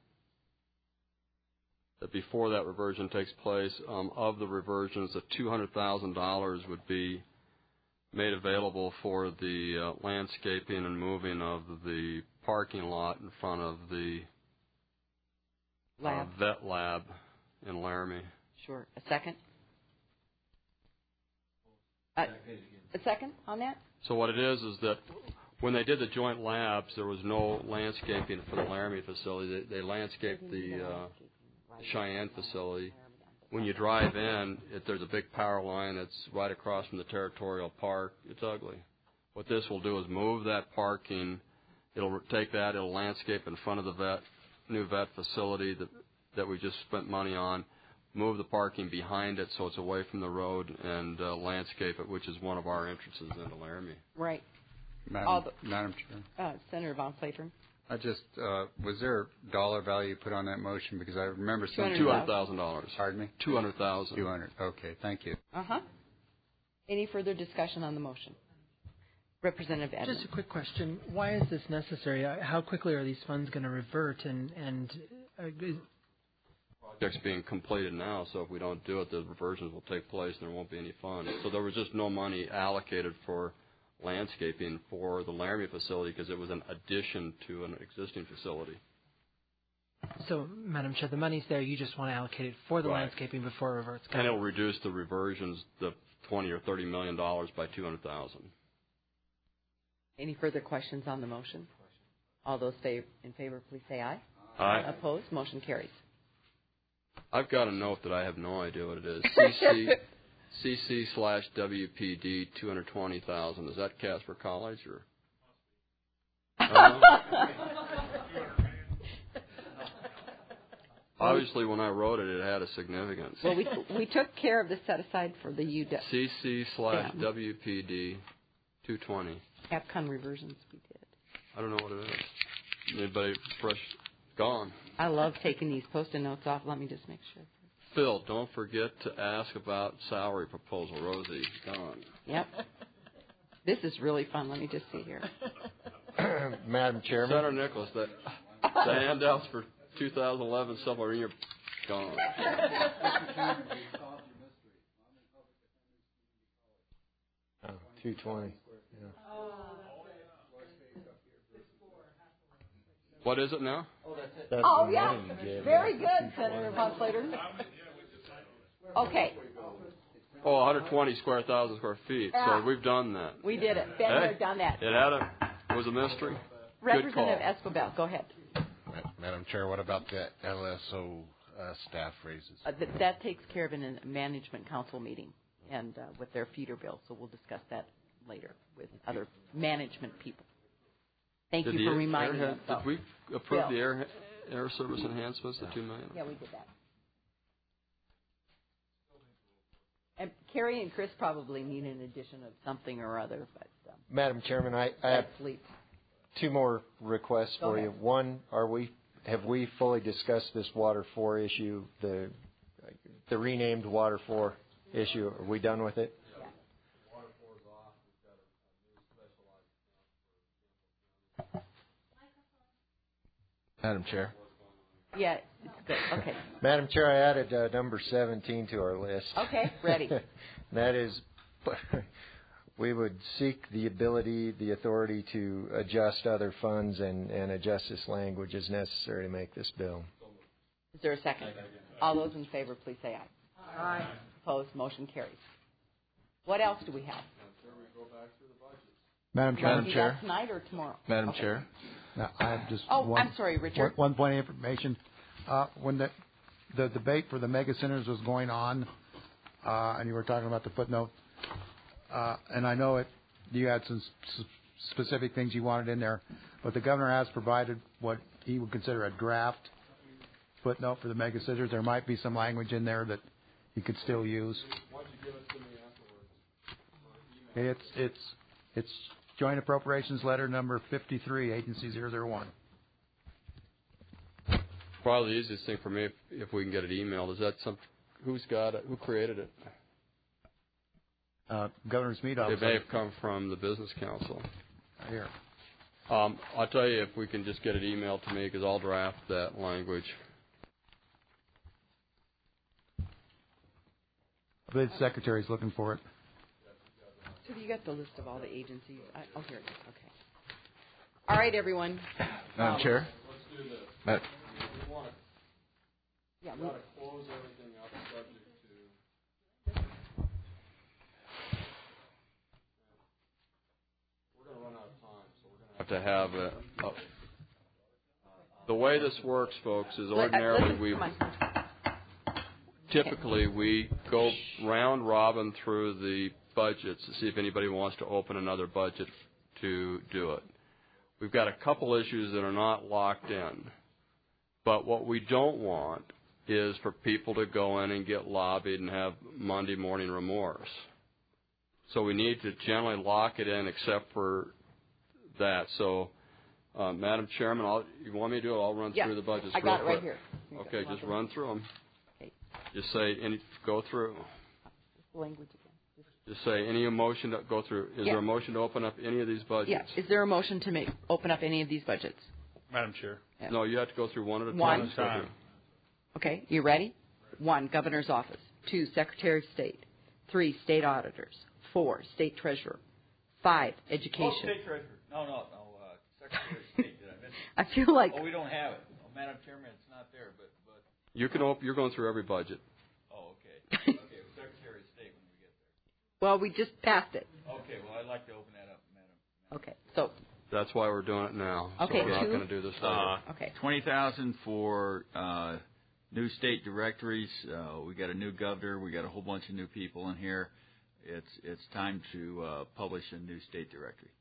that before that reversion takes place, um, of the reversions, that two hundred thousand dollars would be made available for the uh, landscaping and moving of the parking lot in front of the lab. Uh, vet lab in Laramie. Sure. A second? Uh, a second on that? So what it is is that when they did the joint labs, there was no landscaping for the Laramie facility. They, they landscaped the uh, Cheyenne facility. When you drive in, it, there's a big power line that's right across from the territorial park. It's ugly. What this will do is move that parking. It'll take that. It'll landscape in front of the vet, new vet facility that that we just spent money on. Move the parking behind it so it's away from the road and uh, landscape it, which is one of our entrances into Laramie. Right. Madam, the, Madam Chair. Uh, Senator Von Flatern. I just, uh, was there a dollar value put on that motion? Because I remember something. two hundred thousand dollars. Pardon me? two hundred thousand dollars. two hundred thousand dollars. Okay, thank you. Uh-huh. Any further discussion on the motion? Representative Edmonds. Just a quick question. Why is this necessary? How quickly are these funds going to revert? And, and uh, project's being completed now, so if we don't do it, the reversions will take place and there won't be any funds. So there was just no money allocated for landscaping for the Laramie facility because it was an addition to an existing facility. So, Madam Chair, the money's there. You just want to allocate it for the Right. landscaping before it reverts. And it'll reduce the reversions, the twenty or thirty million dollars, by two hundred thousand. Any further questions on the motion? All those fav- in favor, please say aye. Aye. Opposed? Motion carries. I've got a note that I have no idea what it is. C C C C slash W P D two hundred twenty thousand. Is that Casper College or? Uh, obviously, when I wrote it, it had a significance. Well, we we took care of the set aside for the U D A. C C slash W P D two twenty. APCON reversions we did. I don't know what it is. Anybody fresh? Gone. I love taking these post-it notes off. Let me just make sure. Phil, don't forget to ask about salary proposal. Rosie, gone. Yep. This is really fun. Let me just see here. Madam Chairman. Senator Nicholas, the, the handouts for two thousand eleven somewhere in your gone. Oh, two twenty. Yeah. What is it now? That's Oh, the yeah. money you gave Very me. good, Senator Von Slater. Okay. Oh, one hundred twenty square thousand square feet. Ah. So we've done that. We did it. Ben Hey, had done that. It had a it was a mystery. Good call. Representative Escobar, go ahead. Madam Chair, what about the L S O uh, staff raises? Uh, th- that takes care of it in a management council meeting and uh, with their feeder bill. So we'll discuss that later with other management people. Thank Did you the for air- reminding air- us. though. Did we approve Bill. the air air service enhancements, the two million? Yeah, we did that. And Carrie and Chris probably need an addition of something or other, but um, Madam Chairman, I, I have sleep. two more requests Go for ahead. you. One, are we have we fully discussed this Water four issue, the the renamed Water four issue? Are we done with it? Madam Chair. Yeah, it's good. Okay. Madam Chair, I added uh, number seventeen to our list. Okay, ready. That is, we would seek the ability, the authority to adjust other funds and, and adjust this language as necessary to make this bill. Is there a second? All those in favor, please say aye. Aye. Opposed, motion carries. What else do we have? Madam Chair. Madam Do Chair. that tonight or tomorrow? Madam Okay. Chair. Now, I have just Oh, one, I'm sorry, Richard. One, one point of information. Uh, when the, the debate for the mega centers was going on, uh, and you were talking about the footnote, uh, and I know it, you had some s- specific things you wanted in there, but the governor has provided what he would consider a draft footnote for the mega centers. There might be some language in there that you could still use. It's it's it's Joint Appropriations Letter number fifty-three, Agency zero zero one. Probably the easiest thing for me if, if we can get it emailed. Is that some? Who's got it? Who created it? Uh, Governor's Meet It Office. may have come from the Business Council. Here. Um, I'll tell you if we can just get it emailed to me because I'll draft that language. I believe the Secretary's looking for it. So you got the list of all the agencies? I, oh, here it is. Okay. All right, everyone. Madam Um, Chair. Let's do this. Ma- We want to Yeah, we, got to close everything up subject to. We're going to run out of time, so we're going to have to have a. a the way this works, folks, is Let- uh, ordinarily listen, we come on. typically we go round robin through the budgets to see if anybody wants to open another budget to do it. We've got a couple issues that are not locked in, but what we don't want is for people to go in and get lobbied and have Monday morning remorse. So we need to generally lock it in except for that. So, uh, Madam Chairman, I'll, you want me to do it? I'll run Yeah, through the budgets I real got it quick. right here. Here you Okay, go. just run through them. Okay. Just say, any, go through. Language again. Just say any motion to go through. Is Yeah. there a motion to open up any of these budgets? Yeah. Is there a motion to make open up any of these budgets? Madam Chair. Yeah. No, you have to go through one at a time. One. Let's go through. Okay, you ready? One, Governor's Office. Two, Secretary of State. Three, State Auditors. Four, State Treasurer. Five, Education. Oh, State Treasurer. No, no, no. Uh, Secretary of State. Did I miss it? I feel like Oh, we don't have it. Oh, Madam Chairman, it's not there, but. but You can op- You're going through every budget. oh, okay. Okay, Secretary of State when we get well, we just passed it. there. Okay, well, I'd like to open that up, Madam. Okay, so That's why we're doing it now. Okay, so we're not two. going to do this later. Uh, okay. Twenty thousand for uh, new state directories. Uh, we got a new governor. We got a whole bunch of new people in here. It's it's time to uh, publish a new state directory.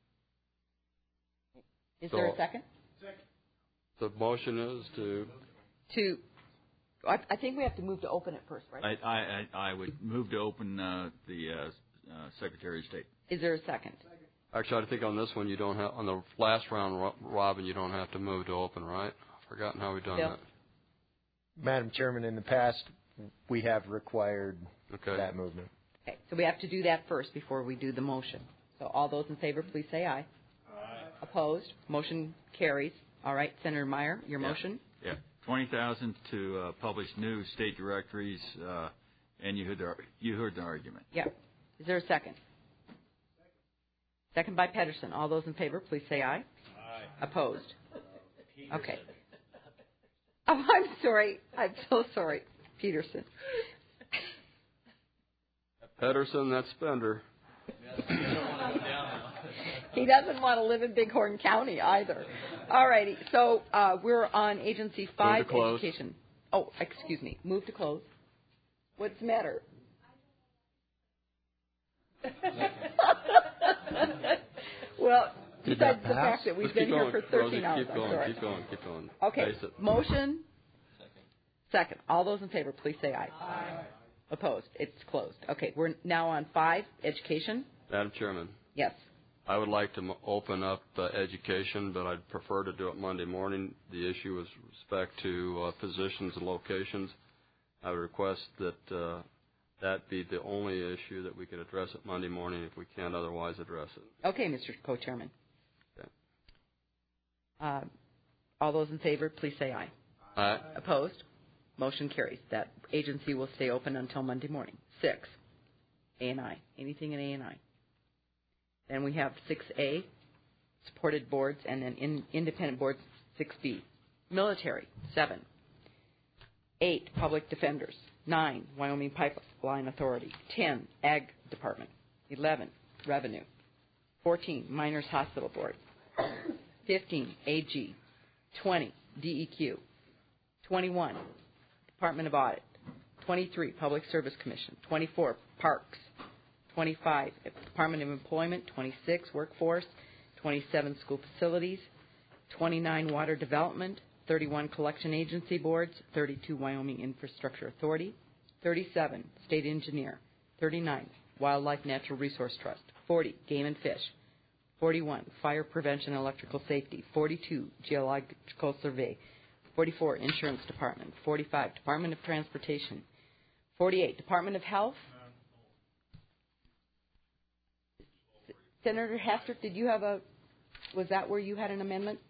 Is So- there a second? The motion is to. To, I, I think we have to move to open it first, right? I I, I I would move to open uh, the uh, uh, Secretary of State. Is there a second? Actually, I think on this one you don't have. On the last round, ro- Robin, you don't have to move to open, right? I've forgotten how we've done Bill? that. Madam Chairman, in the past, we have required Okay. that movement. Okay, so we have to do that first before we do the motion. So all those in favor, please say aye. Aye. Opposed? Motion carries. All right, Senator Meyer, your Yeah. motion. Yeah, twenty thousand to uh, publish new state directories, uh, and you heard the you heard the argument. Yeah. Is there a second? Second by Pedersen. All those in favor, please say aye. Aye. Opposed? Okay. Oh, I'm sorry. I'm so sorry, Peterson. Pedersen, that's spender. He doesn't want to live in Bighorn County either. All righty. So uh, we're on Agency five, Education. Oh, excuse me. Move to close. What's the matter? Well, besides the fact that we've Let's been here going. for thirteen Rosie, hours. Keep going, I'm sorry. keep going, keep going. Okay. Face it. Motion. Second. Second. All those in favor, please say aye. Aye. Opposed. It's closed. Okay. We're now on five, Education. Madam Chairman. Yes. I would like to m- open up uh, education, but I'd prefer to do it Monday morning. The issue with respect to uh, positions and locations. I would request that uh, that be the only issue that we could address it Monday morning if we can't otherwise address it. Okay, Mister Co-Chairman. Okay. Uh, all those in favor, please say aye. Aye. Opposed? Motion carries. That agency will stay open until Monday morning. Six, A and I. Anything in A and I? Then we have six A, supported boards, and then in, independent boards, six B. Military, seven. Eight, public defenders. Nine, Wyoming Pipeline Authority. Ten, Ag Department. Eleven, revenue. Fourteen, Miners Hospital Board. Fifteen, A G. Twenty, D E Q. Twenty-one, Department of Audit. Twenty-three, Public Service Commission. Twenty-four, Parks. Twenty-five, Department of Employment. Twenty-six, Workforce. Twenty-seven, School Facilities. Twenty-nine, Water Development. Thirty-one, Collection Agency Boards. Thirty-two, Wyoming Infrastructure Authority. Thirty-seven, State Engineer. Thirty-nine, Wildlife Natural Resource Trust. Forty, Game and Fish. Forty-one, Fire Prevention and Electrical Safety. Forty-two, Geological Survey. Forty-four, Insurance Department. Forty-five, Department of Transportation. Forty-eight, Department of Health. Senator Hester, did you have a, was that where you had an amendment?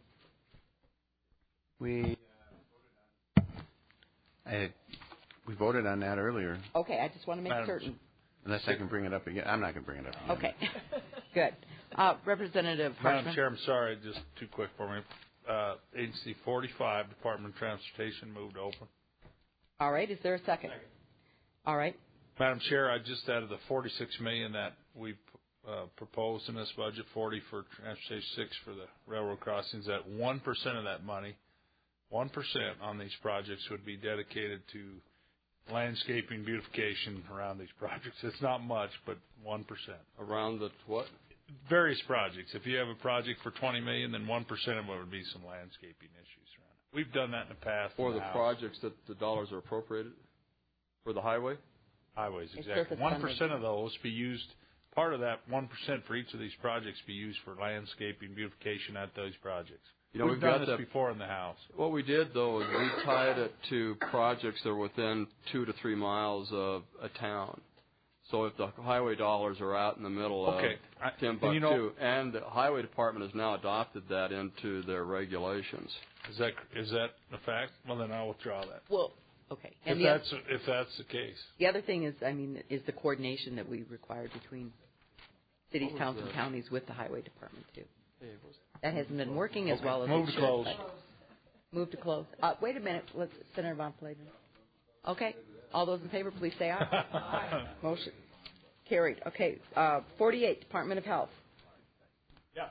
We uh, I, we voted on that earlier. Okay, I just want to make Madam, certain. Unless I can bring it up again. I'm not going to bring it up again. Okay, good. Uh, Representative Hartman. Madam Chair, I'm sorry, just too quick for me. Uh, Agency forty-five, Department of Transportation, moved open. All right, is there a second? second. All right. Madam Chair, I just added the forty-six million dollars that we uh, proposed in this budget, forty for transportation, six for the railroad crossings. That one percent of that money, one percent on these projects would be dedicated to landscaping, beautification around these projects. It's not much, but one percent. Around the what? Various projects. If you have a project for twenty million dollars, then one percent of it would be some landscaping issues around it. We've done that in the past. For in the, the projects that the dollars are appropriated? For the highway? Highways, exactly. one percent of those be used, part of that one percent for each of these projects be used for landscaping, beautification at those projects. You know, we've, we've done got this that, before in the House. What we did, though, is we tied it to projects that are within two to three miles of a town. So if the highway dollars are out in the middle okay. of Timbuktu, and, you know, and the Highway Department has now adopted that into their regulations. Is that is that a fact? Well, then I'll withdraw that. Well, okay. And if that's other, if that's the case. The other thing is, I mean, is the coordination that we require between cities, towns, and counties with the Highway Department too. That hasn't been working as okay. well as Move it to should. close. Move to close. Uh, wait a minute. Let's Senator Von Platen. Okay. All those in favor, please say aye. Aye. Motion carried. Okay. Uh, forty-eight, Department of Health. Yeah.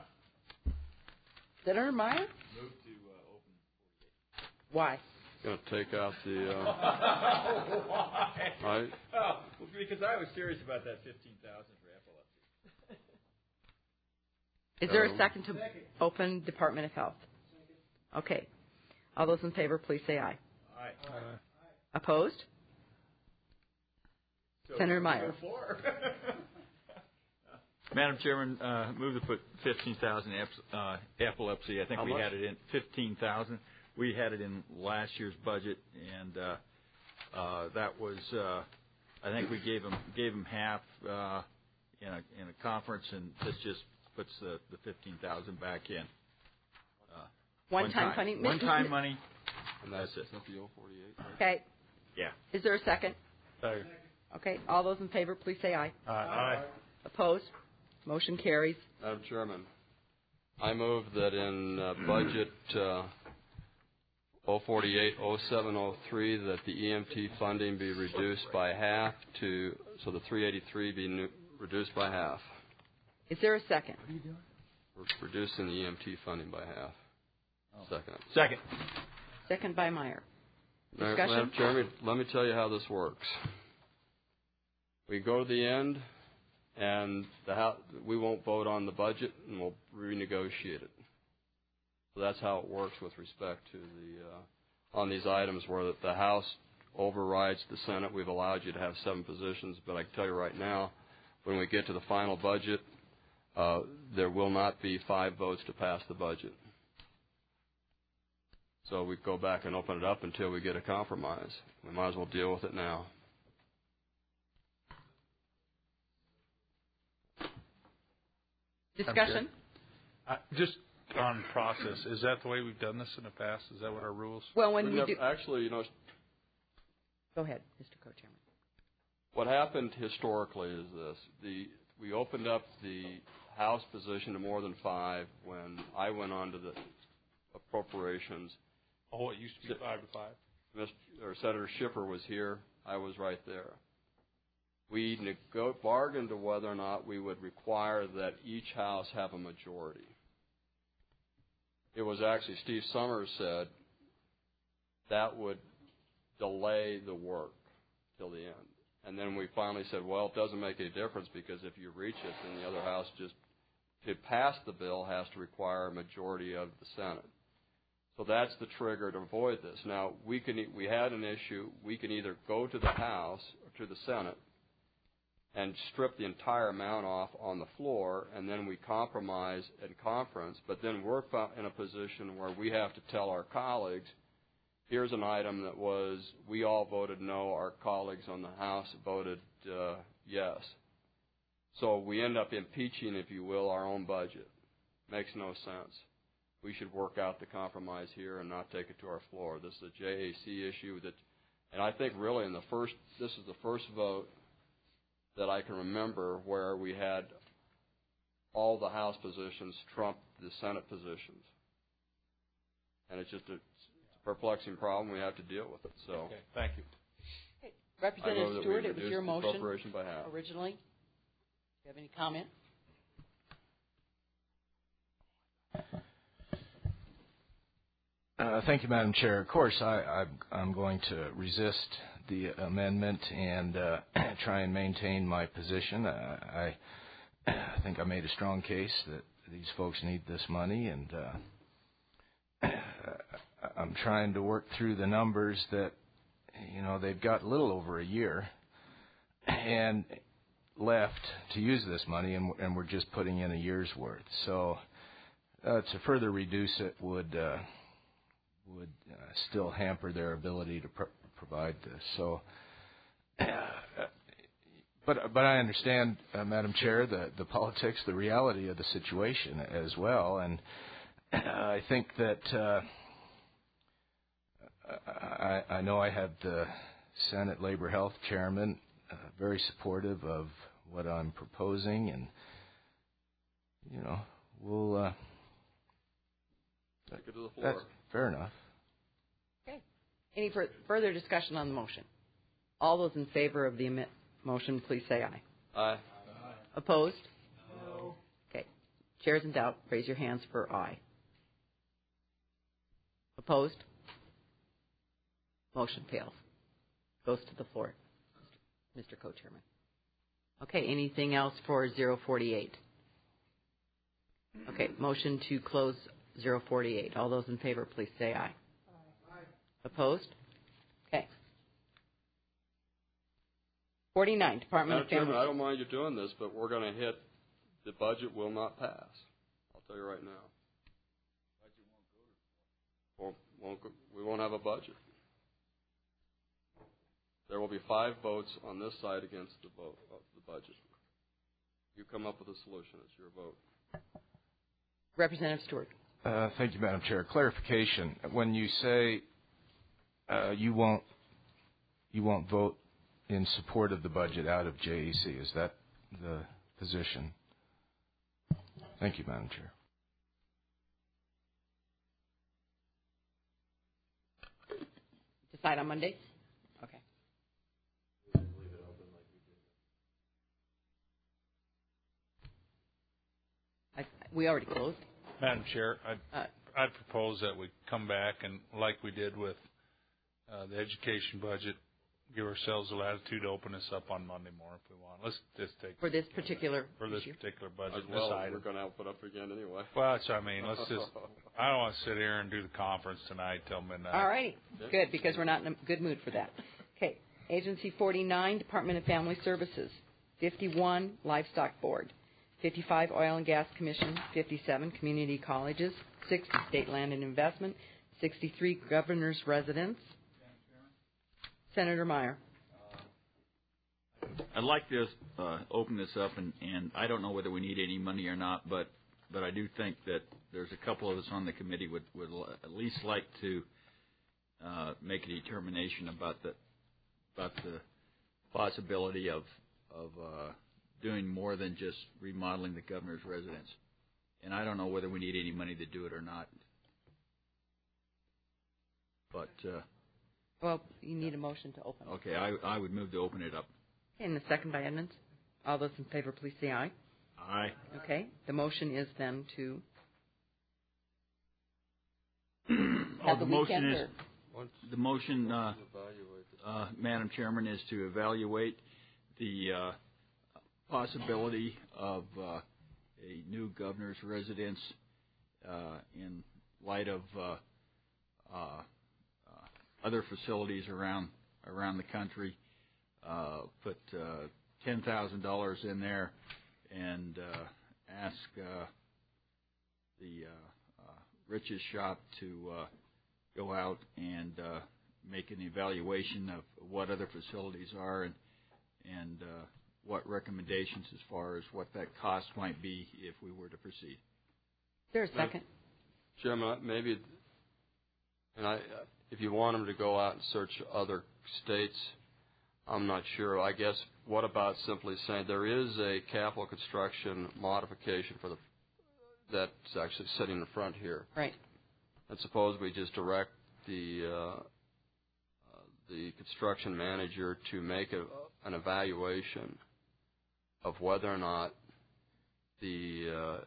Senator Meyer? Move to uh, open forty-eight. Why? Going to take out the. Uh, Why? Right? Oh, well, because I was serious about that fifteen thousand for epilepsy. Is there a second to open Department of Health? Okay. All those in favor, please say aye. Aye. Uh, Opposed? So Senator Meyer. Madam Chairman, uh, move to put fifteen thousand uh, epilepsy. I think How we much? had it in fifteen thousand. We had it in last year's budget, and uh, uh, that was uh, I think we gave them gave them half uh, in a in a conference, and this just puts the, the fifteen thousand back in. Uh, One, one time, time money. One time money. And that's, that's it. That's the O forty-eight. Okay. Yeah. Is there a second? Second. Okay. All those in favor, please say aye. Aye. Aye. Opposed? Motion carries. Madam Chairman, I move that in uh, budget uh, oh forty-eight oh seven oh three that the E M T funding be reduced by half to, so the three eighty-three be new, reduced by half. Is there a second? What are you doing? We're reducing the E M T funding by half. Oh. Second. Second. Second by Meyer. Discussion? Discussion? Jeremy, let me tell you how this works. We go to the end, and the house, we won't vote on the budget, and we'll renegotiate it. So that's how it works with respect to the uh, on these items where the, the House overrides the Senate. We've allowed you to have seven positions, but I can tell you right now, when we get to the final budget, uh, there will not be five votes to pass the budget. So we go back and open it up until we get a compromise. We might as well deal with it now. Discussion? Uh, just on process, is that the way we've done this in the past? Is that what our rules? Well, when we, we never, do... Actually, you know... Go ahead, Mister Co-Chairman. What happened historically is this. The we opened up the House position to more than five when I went on to the appropriations. Oh, it used to be five to five. Mister or Senator Schiffer was here. I was right there. We nego- bargained to whether or not we would require that each House have a majority. It was actually Steve Summers said that would delay the work till the end. And then we finally said, well, it doesn't make any difference because if you reach it, then the other House just, to pass the bill, has to require a majority of the Senate. So that's the trigger to avoid this. Now, we can we had an issue. We can either go to the House or to the Senate and strip the entire amount off on the floor, and then we compromise in conference. But then we're in a position where we have to tell our colleagues, here's an item that was, we all voted no, our colleagues on the House voted uh, yes. So we end up impeaching, if you will, our own budget. Makes no sense. We should work out the compromise here and not take it to our floor. This is a J A C issue that, and I think really in the first, this is the first vote that I can remember where we had all the House positions trump the Senate positions. And it's just a, it's a perplexing problem. We have to deal with it. So, okay, thank you. Okay. Representative Stewart, it was your motion by half. originally. Do you have any comment? Uh, thank you, Madam Chair. Of course, I, I, I'm going to resist the amendment and uh, try and maintain my position. Uh, I, I think I made a strong case that these folks need this money, and uh, I'm trying to work through the numbers that, you know, they've got a little over a year and left to use this money, and, and we're just putting in a year's worth. So uh, to further reduce it would uh, would uh, still hamper their ability to pr- provide this. So, uh, but but I understand, uh, Madam Chair, the the politics, the reality of the situation as well, and I think that uh, I, I know I had the Senate Labor Health Chairman uh, very supportive of what I'm proposing, and you know we'll uh, take it to the floor. That's fair enough. Okay. Any fur- further discussion on the motion? All those in favor of the am- motion, please say aye. Aye. Aye. Opposed? No. Okay. Chairs in doubt, raise your hands for aye. Opposed? Motion fails. Goes to the floor, Mister Co-Chairman. Okay. Anything else for zero forty-eight? Okay. Motion to close zero forty-eight. All those in favor, please say aye. Aye. Opposed? Okay. forty-nine, Department of Family. Chairman, I don't mind you doing this, but we're going to hit, the budget will not pass. I'll tell you right now. Budget won't go. Won't go, we won't have a budget. There will be five votes on this side against the vote of the budget. You come up with a solution. It's your vote. Representative Stewart. Uh, thank you, Madam Chair. Clarification: when you say uh, you won't you won't vote in support of the budget out of J E C, is that the position? Thank you, Madam Chair. Decide on Monday? Okay. I, we already closed. Madam Chair, I'd, Uh, I'd propose that we come back and, like we did with uh, the education budget, give ourselves the latitude to open this up on Monday morning if we want. Let's just take For this particular for this issue? particular budget. As well, this item. we're going to open up again anyway. Well, that's what I mean. Let's just. I don't want to sit here and do the conference tonight till midnight. All righty. Good, because we're not in a good mood for that. Okay. Agency forty-nine, Department of Family Services. fifty-one, Livestock Board. fifty-five, Oil and Gas Commission. fifty-seven, Community Colleges. sixty, State Land and Investment. sixty-three, Governor's Residence. Senator Meyer. I'd like to uh, open this up, and, and I don't know whether we need any money or not, but but I do think that there's a couple of us on the committee would would at least like to uh, make a determination about the about the possibility of of uh, doing more than just remodeling the governor's residence. And I don't know whether we need any money to do it or not. But uh, Well, you need a motion to open. okay, I I would move to open it up. And the second by Edmonds. All those in favor, please say aye. Aye. Okay. The motion is then to Oh, have the the motion weekend is the motion, uh, uh, Madam Chairman, is to evaluate the uh, possibility of uh, a new governor's residence uh, in light of uh, uh, uh, other facilities around around the country. Uh, put uh, ten thousand dollars in there and uh, ask uh, the uh, uh, Rich's shop to uh, go out and uh, make an evaluation of what other facilities are and and uh, what recommendations as far as what that cost might be if we were to proceed. Is there a second? Chairman, maybe, and I, if you want them to go out and search other states, I'm not sure. I guess what about simply saying there is a capital construction modification for the that's actually sitting in front here. Right. And suppose we just direct the uh, uh, the construction manager to make a, an evaluation of whether or not the uh,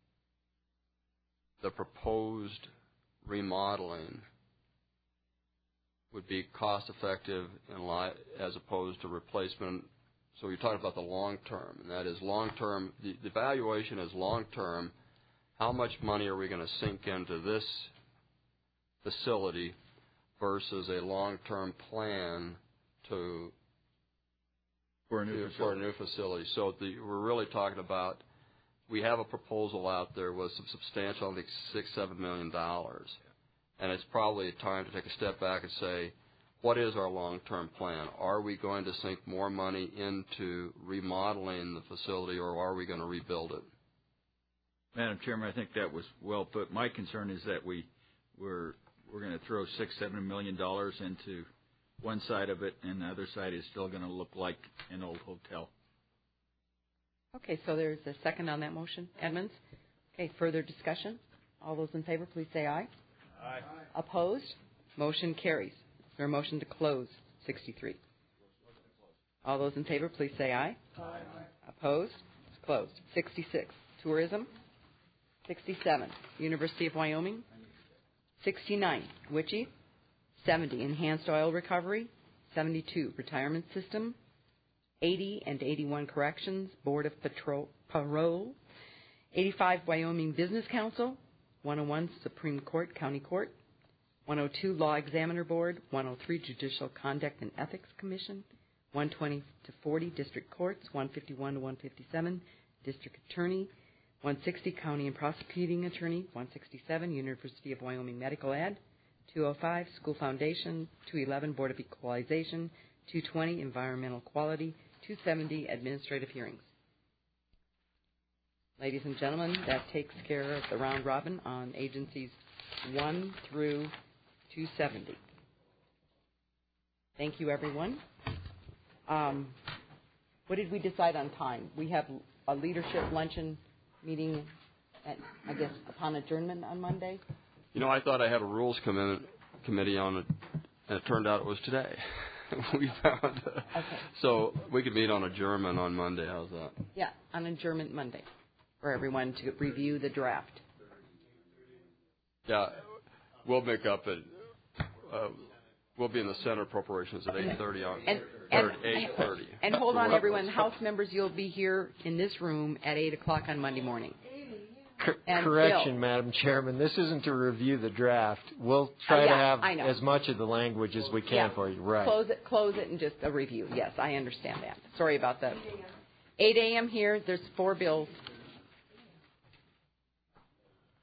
the proposed remodeling would be cost effective in li- as opposed to replacement. So you're talking about the long term, and that is long term. The, the evaluation is long term. How much money are we going to sink into this facility versus a long term plan to for a new to, for a new facility? So the, we're really talking about. We have a proposal out there with some substantial, I think six, seven million dollars. And it's probably time to take a step back and say, what is our long-term plan? Are we going to sink more money into remodeling the facility, or are we going to rebuild it? Madam Chairman, I think that was well put. My concern is that we we're we're going to throw six, seven million dollars into one side of it, and the other side is still going to look like an old hotel. Okay, so there's a second on that motion. Edmonds? Okay, further discussion? All those in favor, please say aye. Aye. Opposed? Motion carries. Is there a motion to close sixty-three? All those in favor, please say aye. Aye. Opposed? It's closed. sixty-six, Tourism. sixty-seven, University of Wyoming. sixty-nine, Witchy. seventy, Enhanced Oil Recovery. seventy-two, Retirement System. eighty and eighty-one, Corrections, Board of Patrol, Parole. eighty-five, Wyoming Business Council. one oh one, Supreme Court, County Court. one oh two, Law Examiner Board. one oh three, Judicial Conduct and Ethics Commission. one twenty to forty, District Courts. one fifty-one to one fifty-seven, District Attorney. one sixty, County and Prosecuting Attorney. one sixty-seven, University of Wyoming Medical Ed. two oh five, School Foundation. two eleven, Board of Equalization. two twenty, Environmental Quality. two seventy, Administrative Hearings. Ladies and gentlemen, that takes care of the round robin on agencies one through two seventy. Thank you, everyone. Um, what did we decide on time? We have a leadership luncheon meeting, at, I guess, upon adjournment on Monday. You know, I thought I had a rules commi- committee on it and it turned out it was today. we found. Uh, okay. So we could meet on adjournment on Monday. How's that? Yeah, on adjournment Monday, for everyone to review the draft. Yeah, we'll make up at. Uh, we'll be in the Senate appropriations at eight thirty on and, and, and, eight thirty. And hold on, everyone. House members, you'll be here in this room at eight o'clock on Monday morning. And Correction, Bill. Madam Chairman. This isn't to review the draft. We'll try uh, yeah, to have I know. as much of the language as we can yeah. for you. Right. Close it, close it, and just a review. Yes, I understand that. Sorry about that. eight a.m. here. There's four bills.